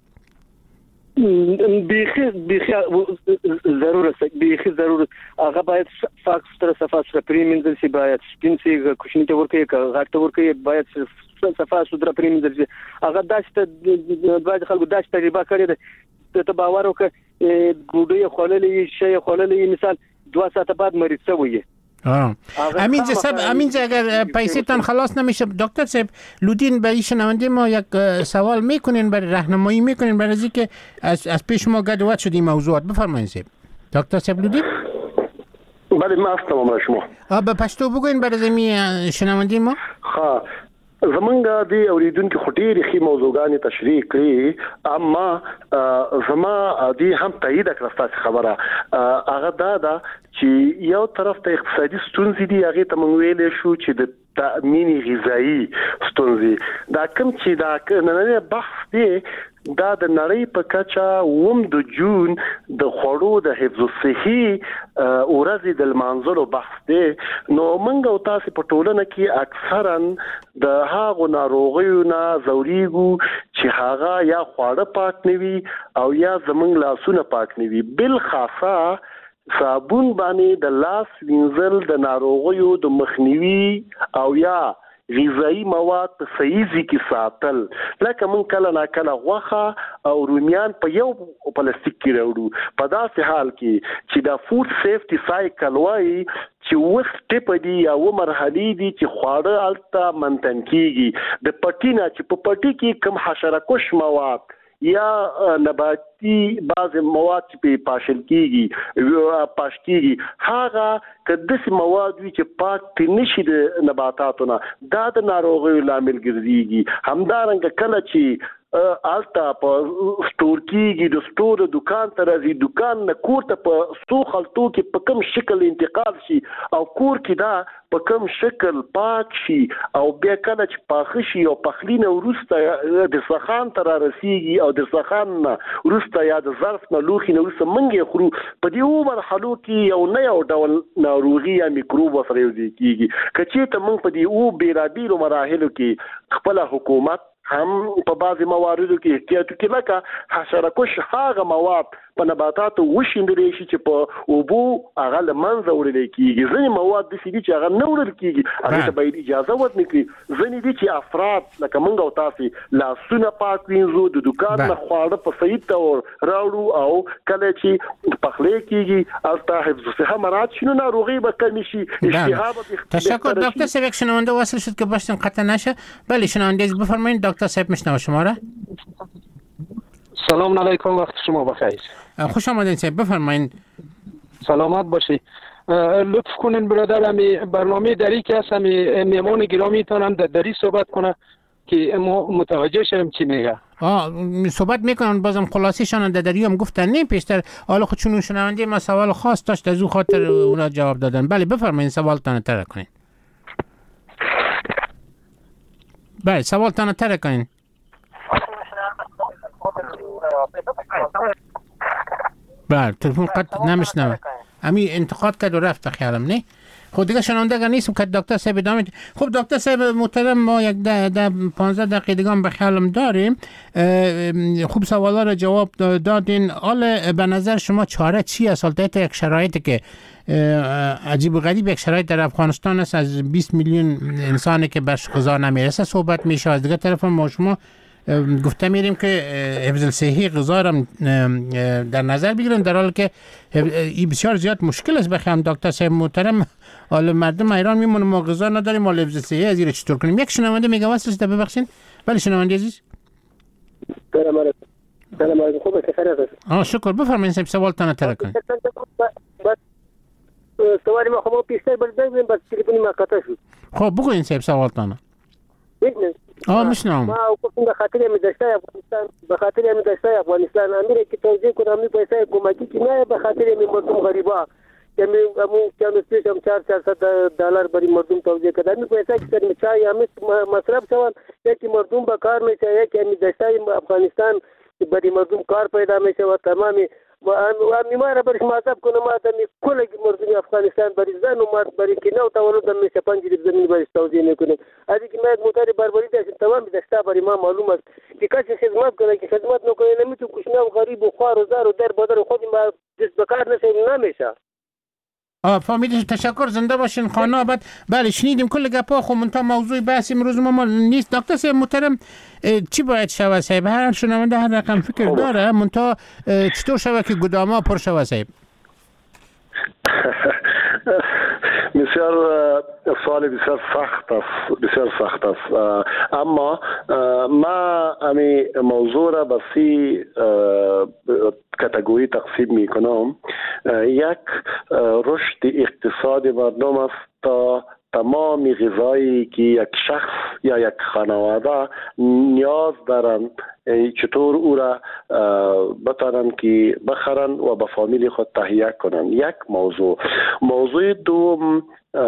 بیخی ضرورت هغه باید پاک ستر صفا سره پریمنځل شي، باید سپین شي، کوچنی ته ورکوي غټ ته ورکوي، باید صفا سوتره پریمنځل شي. هغه داسې بعض خلکو داسې تجربه کړې ده ته باور وکړه ګوډۍ خوړلې شی خوړلې مثال 2 ساعت بعد مریض شوی. همین اگر پیسه تان خلاص نمیشه دکتر صاحب لودین برای شنونده ما یک سوال میکنین، برای راهنمایی میکنین برای از اینکه از پیش ما گدوات شد این موضوعات. بفرمایید صاحب. دکتر صاحب لودین. بله ما هستم شما. به پښتو بگوین برای زمین شنونده ما. ها زمونږ د اوریدونکو خټيري خي موضوعګانې تشریح کړې، اما زما د هم تایید کړه تاسو خبره هغه دا چې یو طرف ته اقتصادي ستونزې دي، هغه ته موږ ویل شو چې د تامین غذایی ستونزې دا کوم چې دا نن بحث دی دا د نړۍ په کچه 1 جون د خوړو د حفظ الصحي ورځ د منځلو بحث دی. نو موږ او تاسو په ټولنه کې اکثرا د هغو ناروغیو نه زوريګو چې هغه یا خواړه پاک نه وي او یا زمونږ لاسونه پاک نه وي. بل خاصه صابون باندې د لاس وینځل د ناروغیو د مخنیوي او یا غذایی مواد په صحیح ځای کې ساتل، لکه مونږ کله ناکله غوښه او رومیان په یو پلاستیک کې راوړو. په داسې حال کې چې دا فود سیفټي سایکل وایي چې وخت ټپ دی یا و مرحلي دي چې خواړه الته منتن کیږي د پټینا چې په پټي کې کم حشره کش مواد یا نباتي بعض مواد چې پاشل کیږي هغه کدس مواد وی چې پاک تنشي د نباتاتونه دا د ناروغیو لامل ګرځيږي. همدارنګه کله چې آلتا په سٹور کېږي د سٹور دکان ته راځي، دکان نه کور ته په څو خلطو کې په کوم شکل انتقال شي او کور کې دا په کوم شکل پاک شي او بیا کله چې پاخه شي او پخلینه ورسته د سخان ته را رسیږي او د سخان ورسته یا د ظرف نه لوخي نه ورسته منګي خورو. په دې مرحلو کې یو ډول ناروغي یا میکروب سره یو ځای کېږي. کچې ته موږ په دې بیرابیرو مراحلو کې خپل حکومت هم په بعضی مواردو کې احتیاط کوي، لکه حشره کش هغه مواد په نباتاتو وشیندل شي چې په اوبو هغه لمنځه وړل کېږي. ځینې مواد د سړي چې هغه نه وړل کېږي هغه ته باید اجازه ورنکړي. ځینې دي چې افراد لکه موږ او تاسو لاسونه پاک وینځو، د دکان نه خواړه په صحیح تور راوړو او کله چې پخلی کېږي البته حفظ الصحه مراعات شي نو ناروغي به کم شي. تشکر دکتر صاحب. یک شنونده وصل شد که باشتون قطع نشه. بله شنونده بفرمایید دکتر صاحب میشنوه شما را. سلام علیکم، وقت شما بخیر. خوش آمدین صاحب، بفرمایید. سلامت باشی. لطف کنین برادر امی برنامه دری که هست امی میمان گرامی تانم دری صحبت کنه که ما متوجه شدیم چی میگه. صحبت میکنن بازم خلاصیشان دری هم گفتن نه پیشتر. حالا خودشون شنونده ما سوال خاص داشت از او خاطر اونا جواب دادن. بله بفرمایید سوالتان تر کنین. بله سوالتان تر کنین. بله تلفن قطع نمیشنوه. امی انتقاد کرد و رفت خیالم نه. خب دیگه شنونده نیستم که دکتر صاحب ادامه. خب دکتر صاحب محترم ما یک 15 دقیقه دیگه به خیالم داریم. خوب سوالا رو جواب دادین. حالا به نظر شما چاره چی است؟ البته یک شرایطی که عجیب و غریب یک شرایط در افغانستان است، از 20 میلیون انسانی که بهش غذا نمیرسه صحبت میشه. از دیگه طرف ما شما گفته میریم که حفظ الصحه غذا را در نظر بگیرن، در حالی که این بسیار زیاد مشکل است. بخوام دکتر صاحب محترم حالا مردم ایران میمونه ما غذا نداریم، حالا حفظ الصحه از این چطور کنیم؟ یک شنونده میگه واسه است ببخشید. بله شنونده عزیز. سلام علیکم. خوبه که خیره؟ شکر. بفرمایید صاحب سوالتان تر کنید. سوالی ما خب پیشتر بردیم بس تلفنی ما قطع شد. خب بگوین صاحب سوالتان. میشنم. ما گفتم به خاطر دشتای افغانستان، به خاطر دشتای افغانستان امیر که توضیح کنم می پیسه کمکی که نه به خاطر مردم غریبا که همون که پیشم $400 برای مردم توضیح کردن می پیسه که سر چای هم مصرف شوند، یکی مردم به کار میشه، یکی همین دشتای افغانستان برای مردم کار پیدا میشه و تمامی و ما را برش معذب کنم ما دمی کل مردم افغانستان برای زن و مرد برای که نو تولد هم میشه 5 ریب زمین برش توضیح میکنیم. از اینکه ما یک موتر بربری داشتیم تمام دشتا برای ما معلوم است که کسی خدمت کنه که خدمت نکنه نمیتون کشنه و غریب و خوار و زار و در بدر خود ما دست بکار نمیشه. فهمیدش. تشکر، زنده باشین خانه آباد. بله شنیدیم کل گپا. خب منتها موضوع بحث امروز ما نیست. دکتر صاحب محترم چی باید شود صاحب؟ هر شنونده هر رقم فکر داره، منتها چطور شود که گداما پر شود صاحب؟ بسیار سوال بسیار سخت است، اما ما امی موضوع را به 3 کاتگوری تقسیم می کنم. یک رشد اقتصاد مردم است تا تمام غذایی که یک شخص یا یک خانواده نیاز دارند چطور او را بتانند که بخرن و به فامیل خود تهیه کنند. یک موضوع دوم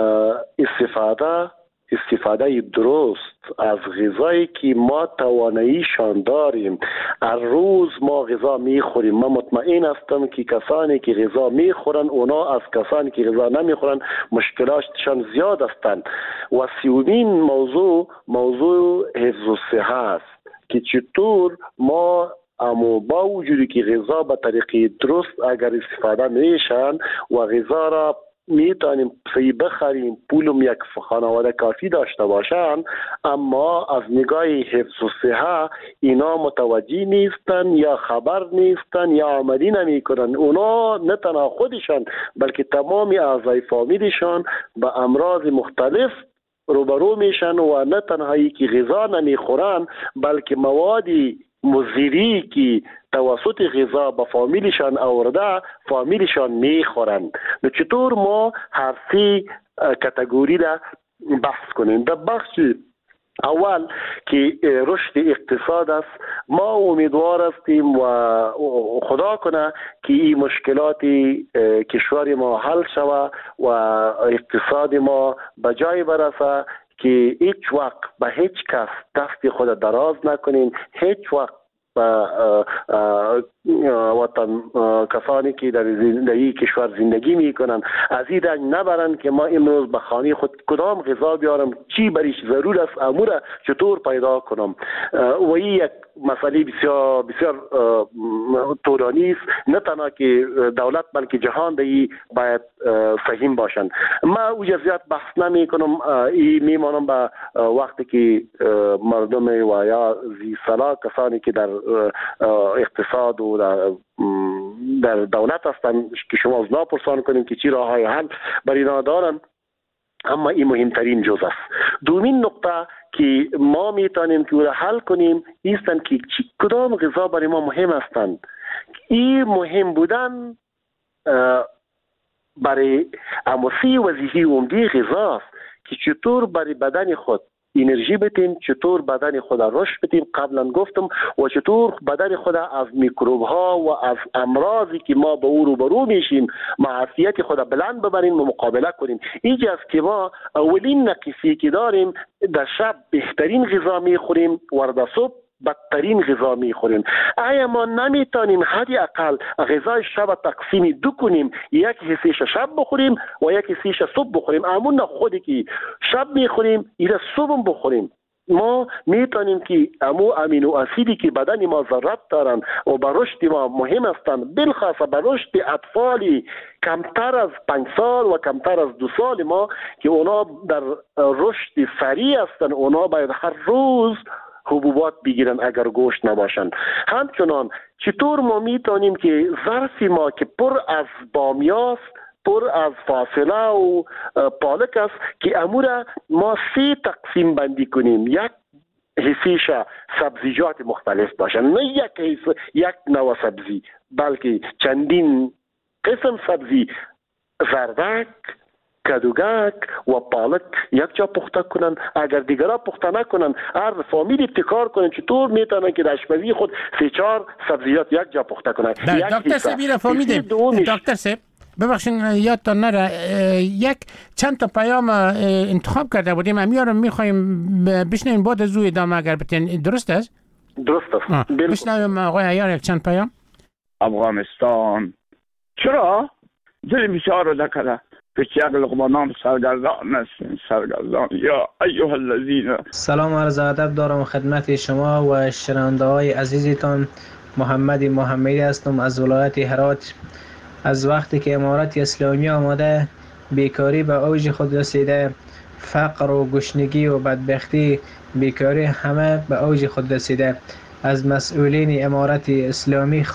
استفاده درست از غذایی که ما تواناییشان داریم. هر روز ما غذا میخوریم. من مطمئن هستم که کسانی که غذا میخورن اونا از کسانی که غذا نمیخورن مشکلاتشان زیاد هستند. و 3مین موضوع حفظ الصحه است که چطور ما اما با وجودی که غذا به طریق درست اگر استفاده میشن و غذا را میتونیم صحیح بخریم، پولم یک خانواده کافی داشته باشن، اما از نگاه حفظ الصحه اینا متوجه نیستن یا خبر نیستن یا عملی نمی کنن. اونا نه تنها خودشان بلکه تمام اعضای فامیلشان به امراض مختلف روبرو میشن و نه تنهایی که غذا نمیخورن بلکه موادی مضری که توسط غذا به فامیلشان آورده فامیلشان میخورن. چطور ما هر 3 کاتگوری را بحث کنیم؟ در بخش اول که رشد اقتصاد است، ما امیدوار هستیم و خدا کنه که این مشکلات کشور ما حل شود و اقتصاد ما به جای برسه که هیچ وقت به هیچ کس دست خود دراز نکنیم، هیچ وقت وطن کسانی که در این کشور زندگی میکنن از این رنج نبرن که ما امروز به خانه خود کدام غذا بیارم، چی بریش ضرور است، امور چطور پیدا کنم. و این یک مسئله بسیار بسیار طولانی است، نه تنها که دولت بلکه جهان دی باید فهم باشند. ما او زیاد بحث نمی کنم، این میمانم به وقتی که مردم و یا زی صلاح کسانی که در اقتصاد و در دولت هستند که شما از نا پرسان کنیم که چی راه های حل برای اینا دارن. اما این مهمترین جز است. دومین نقطه که ما میتونیم که او را حل کنیم ایستند که کدام غذا برای ما مهم هستند. این مهم بودن برای اموسی وظیفی عمده غذا است که چطور برای بدن خود انرژی بدیم، چطور بدن خود رشد بدیم، قبلا گفتم، و چطور بدن خود از میکروب ها و از امراضی که ما به او روبرو میشیم معافیت خود بلند ببریم و مقابله کنیم. اینجاست که ما اولین نقصی که داریم در شب بهترین غذا میخوریم و در صبح بدترین غذا میخوریم. آیا ما نمیتونیم حداقل غذای شب تقسیم 2 کنیم، یک حصهش شب بخوریم و یک حصهش صبح بخوریم؟ همون خودی که شب میخوریم اینا صبح بخوریم. ما میتونیم که امینو اسیدی که بدن ما ضرورت دارن و به رشد ما مهم هستند، بالخاصه به رشد اطفالی کمتر از 5 سال و کمتر از 2 سال ما که اونا در رشد سریع هستند، اونا باید هر روز حبوبات بگیرن اگر گوشت نباشن. همچنان چطور ما میتونیم که ظرف ما که پر از بامیاست، پر از فاصله و پالک است که امور ما 3 تقسیم بندی کنیم. یک حصیش سبزیجات مختلف باشن، نه یک نوع سبزی بلکه چندین قسم سبزی، زردک، کدوگک و پالک یک جا پخته کنن. اگر دیگرها پخته نکنن، هر فامیل ابتکار کنن چطور میتونن که در آشپزی خود 3-4 سبزیات یک جا پخته کنن. دکتر سبیر فهمیدیم. دکتر سب ببخشید یادتان نره، یک چند تا پیام انتخاب کرده بودیم، امیار رو میخوایم بشنویم بعد از او ادامه اگر بتین. درست است؟ درست است. بشنویم آقای عیار یک چند پیام. افغانستان چرا دل بسیار رو دکره پیش یک لقمه نام سرگردان است. سرگردان یا ایها الذین. سلام و عرض ادب دارم خدمت شما و شنونده های عزیزتان. محمد محمدی هستم از ولایت هرات. از وقتی که امارت اسلامی آمده بیکاری به اوج خود رسیده، فقر و گشنگی و بدبختی، بیکاری همه به اوج خود رسیده. از مسئولین امارت اسلامی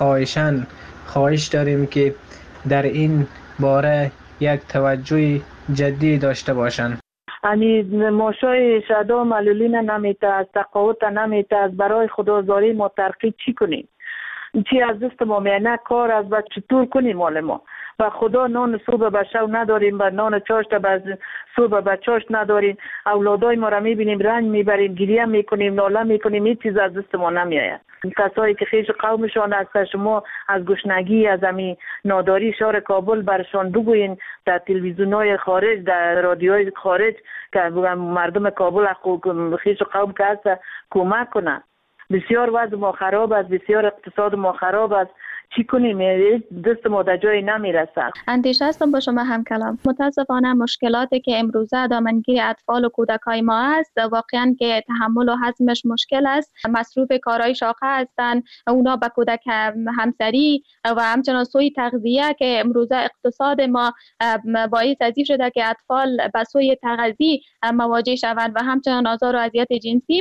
خواهش داریم که در این باره یک توجه جدی داشته باشند. یعنی ماشای شهدا معلولین نمیته، از تقاوت نمیته، از برای خدازاری ما ترقی چی کنیم؟ چی از دست ما میانه کار از با چطور کنیم مال ما؟ و خدا نان صبح به شب نداریم و نان چاشت به صبح به چاشت نداریم. اولادای ما را میبینیم رنج میبریم، گریه میکنیم، ناله میکنیم، هیچ چیز از دست ما نمیآید. کسایی که خیش قومشان هست، شما از گشنگی از همین ناداری شهر کابل برشان بگوین در تلویزیون‌های خارج، در رادیوهای خارج که مردم کابل خیش قوم که هست کمک کنن. بسیار وضع ما خراب است، بسیار اقتصاد ما خراب است. چی کنیم؟ دست ما در جای نمیرسه. اندیشه هستم با شما هم کلام. متاسفانه مشکلاتی که امروزه دامنگیر اطفال و کودکای ما است واقعا که تحمل و هضمش مشکل است. مصروف کارهای شاقه هستند، اونا به کودک همسری و همچنان سوی تغذیه که امروزه اقتصاد ما باعث ازی شده که اطفال به سوی تغذیه مواجه شوند و همچنان آزار و اذیت جنسی.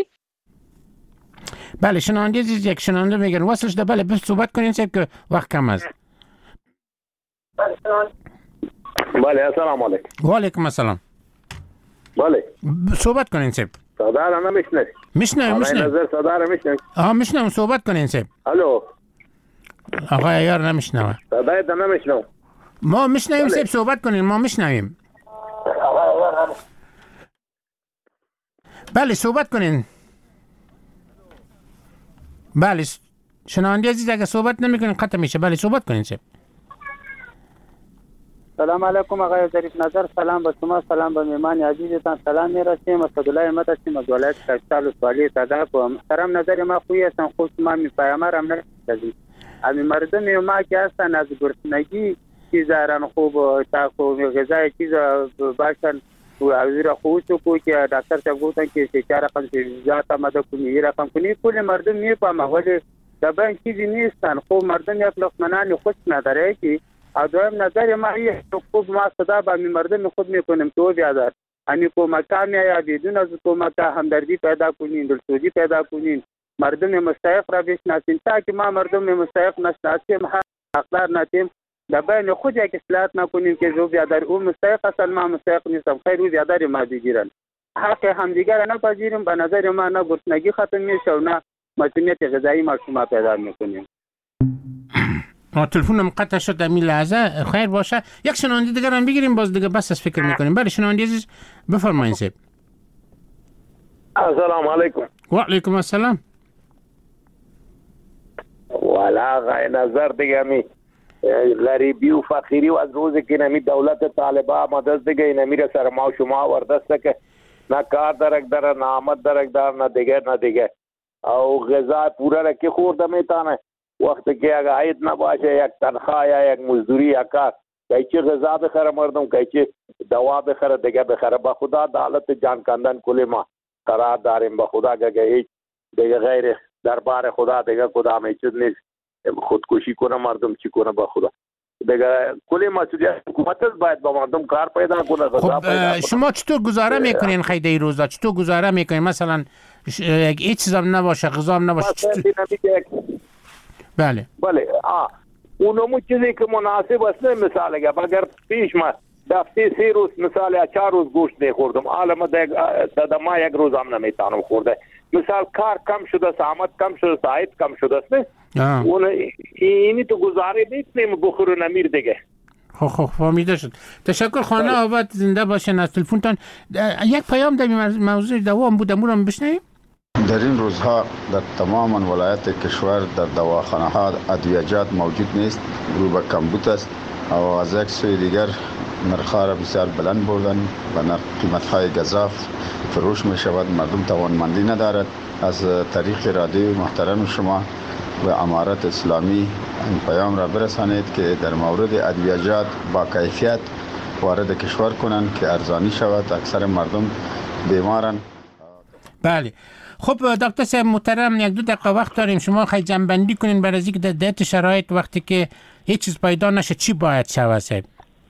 بله شنونده یک شنونده میگن وصل شده. بله بس صحبت کنین سب که وقت کم است. بله السلام علیکم. و علیکم السلام. بله صحبت کنین سب. صدا را نمیشنوی؟ میشنوم. نظر صدا را میشنوی؟ میشنوم. صحبت کنین سب. الو آقای عیار نمیشنوه. صدای تا نمیشنوم. ما میشنویم سب. صحبت کنین ما میشنویم. بله صحبت کنین. بله شنونده عزیز اگه صحبت نمیکنین قطع میشه. بله صحبت کنین سب. سلام علیکم آقای ظریف نظر. سلام به شما، سلام به مهمان عزیزتان، سلام میرسیم. اسدالله احمد هستیم از ولایت کشتال سوالی صدف. محترم نظر ما خویی هستن، خود شما می پیامبر هم نشدید. امی مردم ما که هستن از گرسنگی چیز دارن خوب تا خوب غذای چیز باشن و اوزیر خوشو کو که دکتر صاحب گفتن که شکر رقم زیاد آمده کنی رقم کنی کل مردم میفهمه ولی دبن چیزی نیستن. خوب مردم یک لقمه نان خوش نداره که دوام نظر ما یه خوب ما صدا با مردم خود میکنیم تو بیادر یعنی کمک میاد بدون از کمک همدردی پیدا کنین، دلسوزی پیدا کنین، مردم مستحق را بشناسین تا که ما مردم مستحق نشناسیم حقدار نتیم دبن خود یک اصلاحات نکنیم که جو بیادر اون مستحق اصلا ما مستحق نیستم خیر روز بیادر ما بگیرن حق همدیگر نپذیریم. به نظر ما نه گرسنگی ختم میشه و نه مسئولیت غذایی ما شما پیدا میکنیم. تلفنم قطع شد در این لحظه. خیر باشه یک شنونده دیگر هم بگیریم باز دیگه بس از فکر میکنیم. بله شنونده عزیز بفرمایید سید. السلام علیکم. و علیکم السلام. والا آقای نظر دیگه می غریبی و فقیری و از روزی که نمی دولت طالبا مدد دیگه نمیره سر ما و شما وردسته که نه کار درک داره نه آمد درک داره نه دیگه او غذا پورا رکی خورده میتانه وقتی که اگه عید نباشه یک تنخواه یا یک مزدوری یا کار که غذا بخره مردم که دوا بخره دیگه بخره. با خدا دولت جان کندن کلی ما قرار داریم. با خدا که هیچ دیگه غیر دربار خدا دیگه کدام چیز نیست. خودکشی کنه مردم چی کنه با خدا دیگه کلی مسئولیت حکومت باید با مردم کار پیدا کنه. خب شما چطور گزاره میکنین خیلی روزا؟ چطور گزاره میکنین؟ مثلا هیچ چیز هم نباشه غذا هم نباشه بله اونمو چیزی که مناسب است مثال اگر پیش ما دفتی 3 روز مثال 4 روز گوشت نخوردم حالا ما یک روز هم نمیتونم خورده. مثال کار کم شده، سامت کم شده، ساعت کم شده است اون اینی تو گزاره نیستیم بخور و نمیر دیگه. خب فهمیده شد. تشکر. خانه آباد زنده باشین. از تلفنتان یک پیام در موضوع دوام بود، امورم بشنویم. در این روزها در تمام ولایات کشور در دواخانه ها ادویه‌جات موجود نیست، رو به کمبود است و از یک سوی دیگر نرخ‌ها را بسیار بلند بردن و قیمت‌های گزاف فروش می شود. مردم توانمندی ندارد. از طریق رادیوی محترم شما و امارت اسلامی این پیام را برسانید که در مورد ادویه‌جات با کیفیت وارد کشور کنند که ارزانی شود. اکثر مردم بیمارن. بله. خب دکتر صاحب محترم، یک دو دقیقه وقت داریم، شما خیلی جنبندی کنین برای اینکه در دایره شرایط وقتی که هیچ چیز پیدا نشه چی باید شود صاحب؟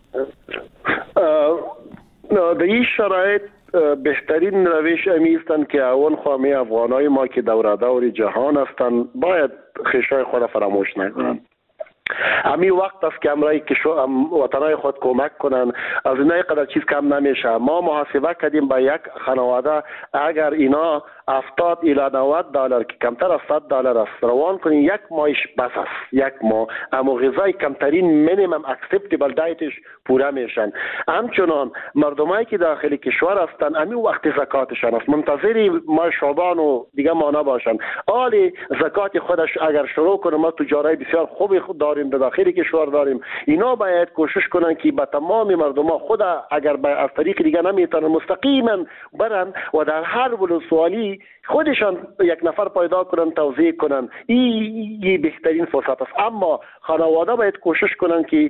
در این شرایط بهترین روش امیستند که اون خامه افغانای ما که دور جهان هستند باید خویشای خود فراموش نکنند. همین وقت است که امرای وطنای خود کمک کنند. از اینای قدر چیز کم نمیشه. ما محاسبه کردیم با یک خانواده اگر اینا 70 الی 90 دلار که کمتر از 100 دلار است روان کنین، یک ماهش بس است. یک ماه اما غذای کمترین مینیمم اکسپتیبل دایتش پوره میشن. همچنان مردمایی که داخل کشور هستند همین وقت زکاتشان است، منتظری ما شعبان و دیگه ما نباشن. حالی زکات خودش اگر شروع کنه، ما تجارای بسیار خوبی خود داریم در داخل کشور داریم، اینا باید کوشش کنن که با تمام مردم خود اگر از طریق دیگه نمیتونن مستقیما برن و در هر ولسوالی خودشان یک نفر پیدا کنن توزیع کنن. این بهترین فرصت است. اما خانواده باید کوشش کنن که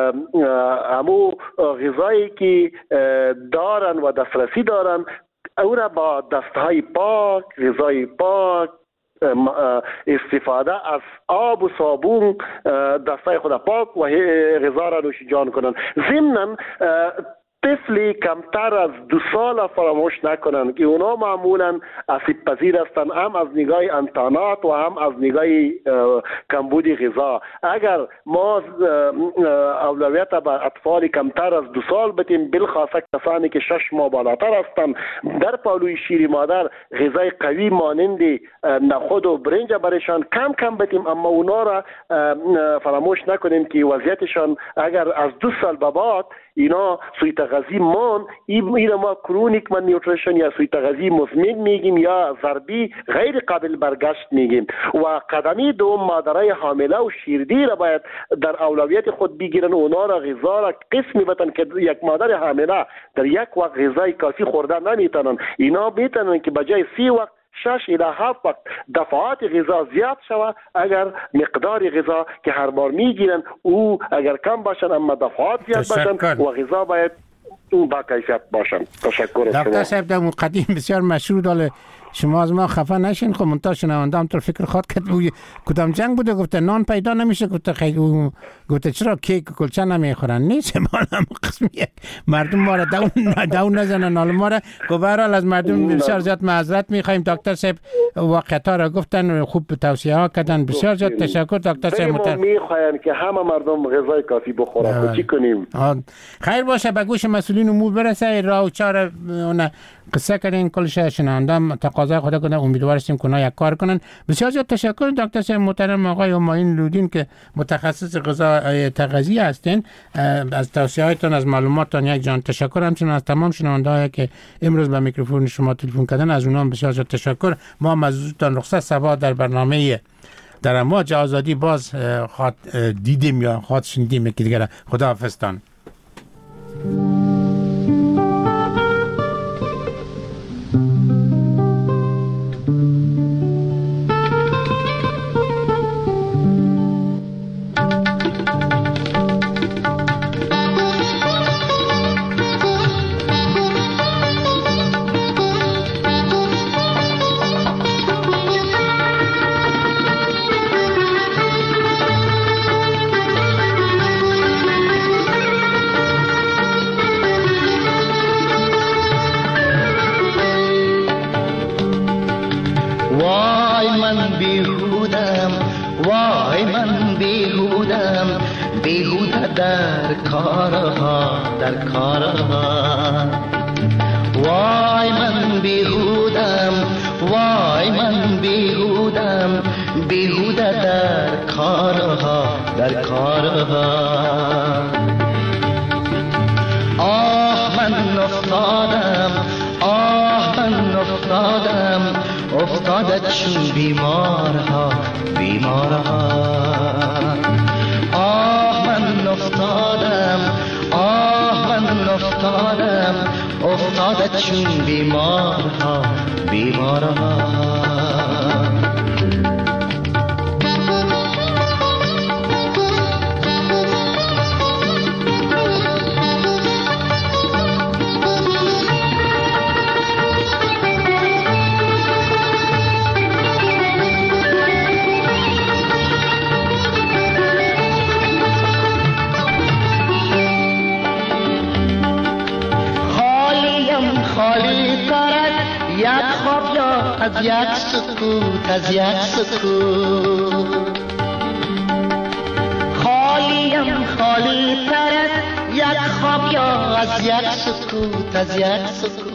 همو غذایی که دارن و دسترسی دارن او را با دستهای پاک، غذای پاک، استفاده از آب و صابون دستای خود پاک و غذا را نوش جان کنن. ضمناً طفلی کمتر از 2 سال فراموش نکنن که اونا معمولا آسیب پذیر هستند، هم از نگاه انتانات و هم از نگاه کمبود غذا. اگر ما اولویت به اطفال کمتر از 2 سال بدیم، بالخاصه کسانی که 6 ماه بالاتر هستند، در پهلوی شیر مادر غذای قوی مانند نخود و برنج برایشان کم کم بدیم، اما اونا را فراموش نکنیم که وضعیتشان اگر از 2 سال به بعد اینا سوی تغذی مان، این ما کرونیک من نیوتریشن یا سوی تغذی مزمن میگیم یا ضربی غیر قابل برگشت میگیم. و قدمی دوم مادرای حامله و شیردی را باید در اولویت خود بگیرن، اونا را غذا را قسمی بدن که یک مادر حامله در یک وقت غذای کافی خورده نمیتونن. اینا میتونن که بجای 30 وقت 6 الی 7 وقت دفعات غذا زیاد شود. اگر مقدار غذا که هر بار میگیرن او اگر کم باشن اما دفعات زیاد باشن و غذا باید با کیفیت باشن. تشکر. دکتر صاحب در قدیم بسیار مشهور داره، شما از ما خفه نشین. خب منتها شنونده هم تو فکر خود کرد کدام جنگ بوده، گفته نان پیدا نمیشه، گفته خیلی گفته چرا کیک کلچه نمیخورن. نیست ما هم قسم یک مردم ما را داون نزنن. حالا ما را گوهرال از مردم بسیار زیاد معذرت میخوایم. دکتر صاحب واقعیت‌ها را گفتن، خوب توصیه ها کردن. بسیار زیاد تشکر دکتر صاحب محترم. میخوایم که همه مردم غذای کافی بخورن. چی کنیم؟ خیر باشه به گوش مسئولین امور برسه. راه و چاره اون قصه کردین کلش شنونده تقاضای خدا کنه، امیدوار هستیم که یک کار کنن. بسیار زیاد تشکر دکتر صاحب محترم آقای همایون لودین که متخصص غذای تغذیه هستین. از توصیه‌هایتون از معلوماتتون یک جان تشکر. همچنین از تمام شنونده‌هایی که امروز به میکروفون شما تلفن کردن از اونها بسیار زیاد تشکر. ما مزودتان رخصت صباح در برنامه در امواج آزادی باز دیدیم یا شنیدیم که دیگه. خداحافظتان. در کارها وای من بیهودم، وای من بیهودم، بیهوده در کارها افتادم آه من افتادم افتادت چون بیمارها بیمارها آه من افتادم آه من افتادم افتادت چون بیمارها بیمارها از یک سکوت از یک سکوت خالیم خالی تر از یک خواب یا از یک سکوت از یک سکوت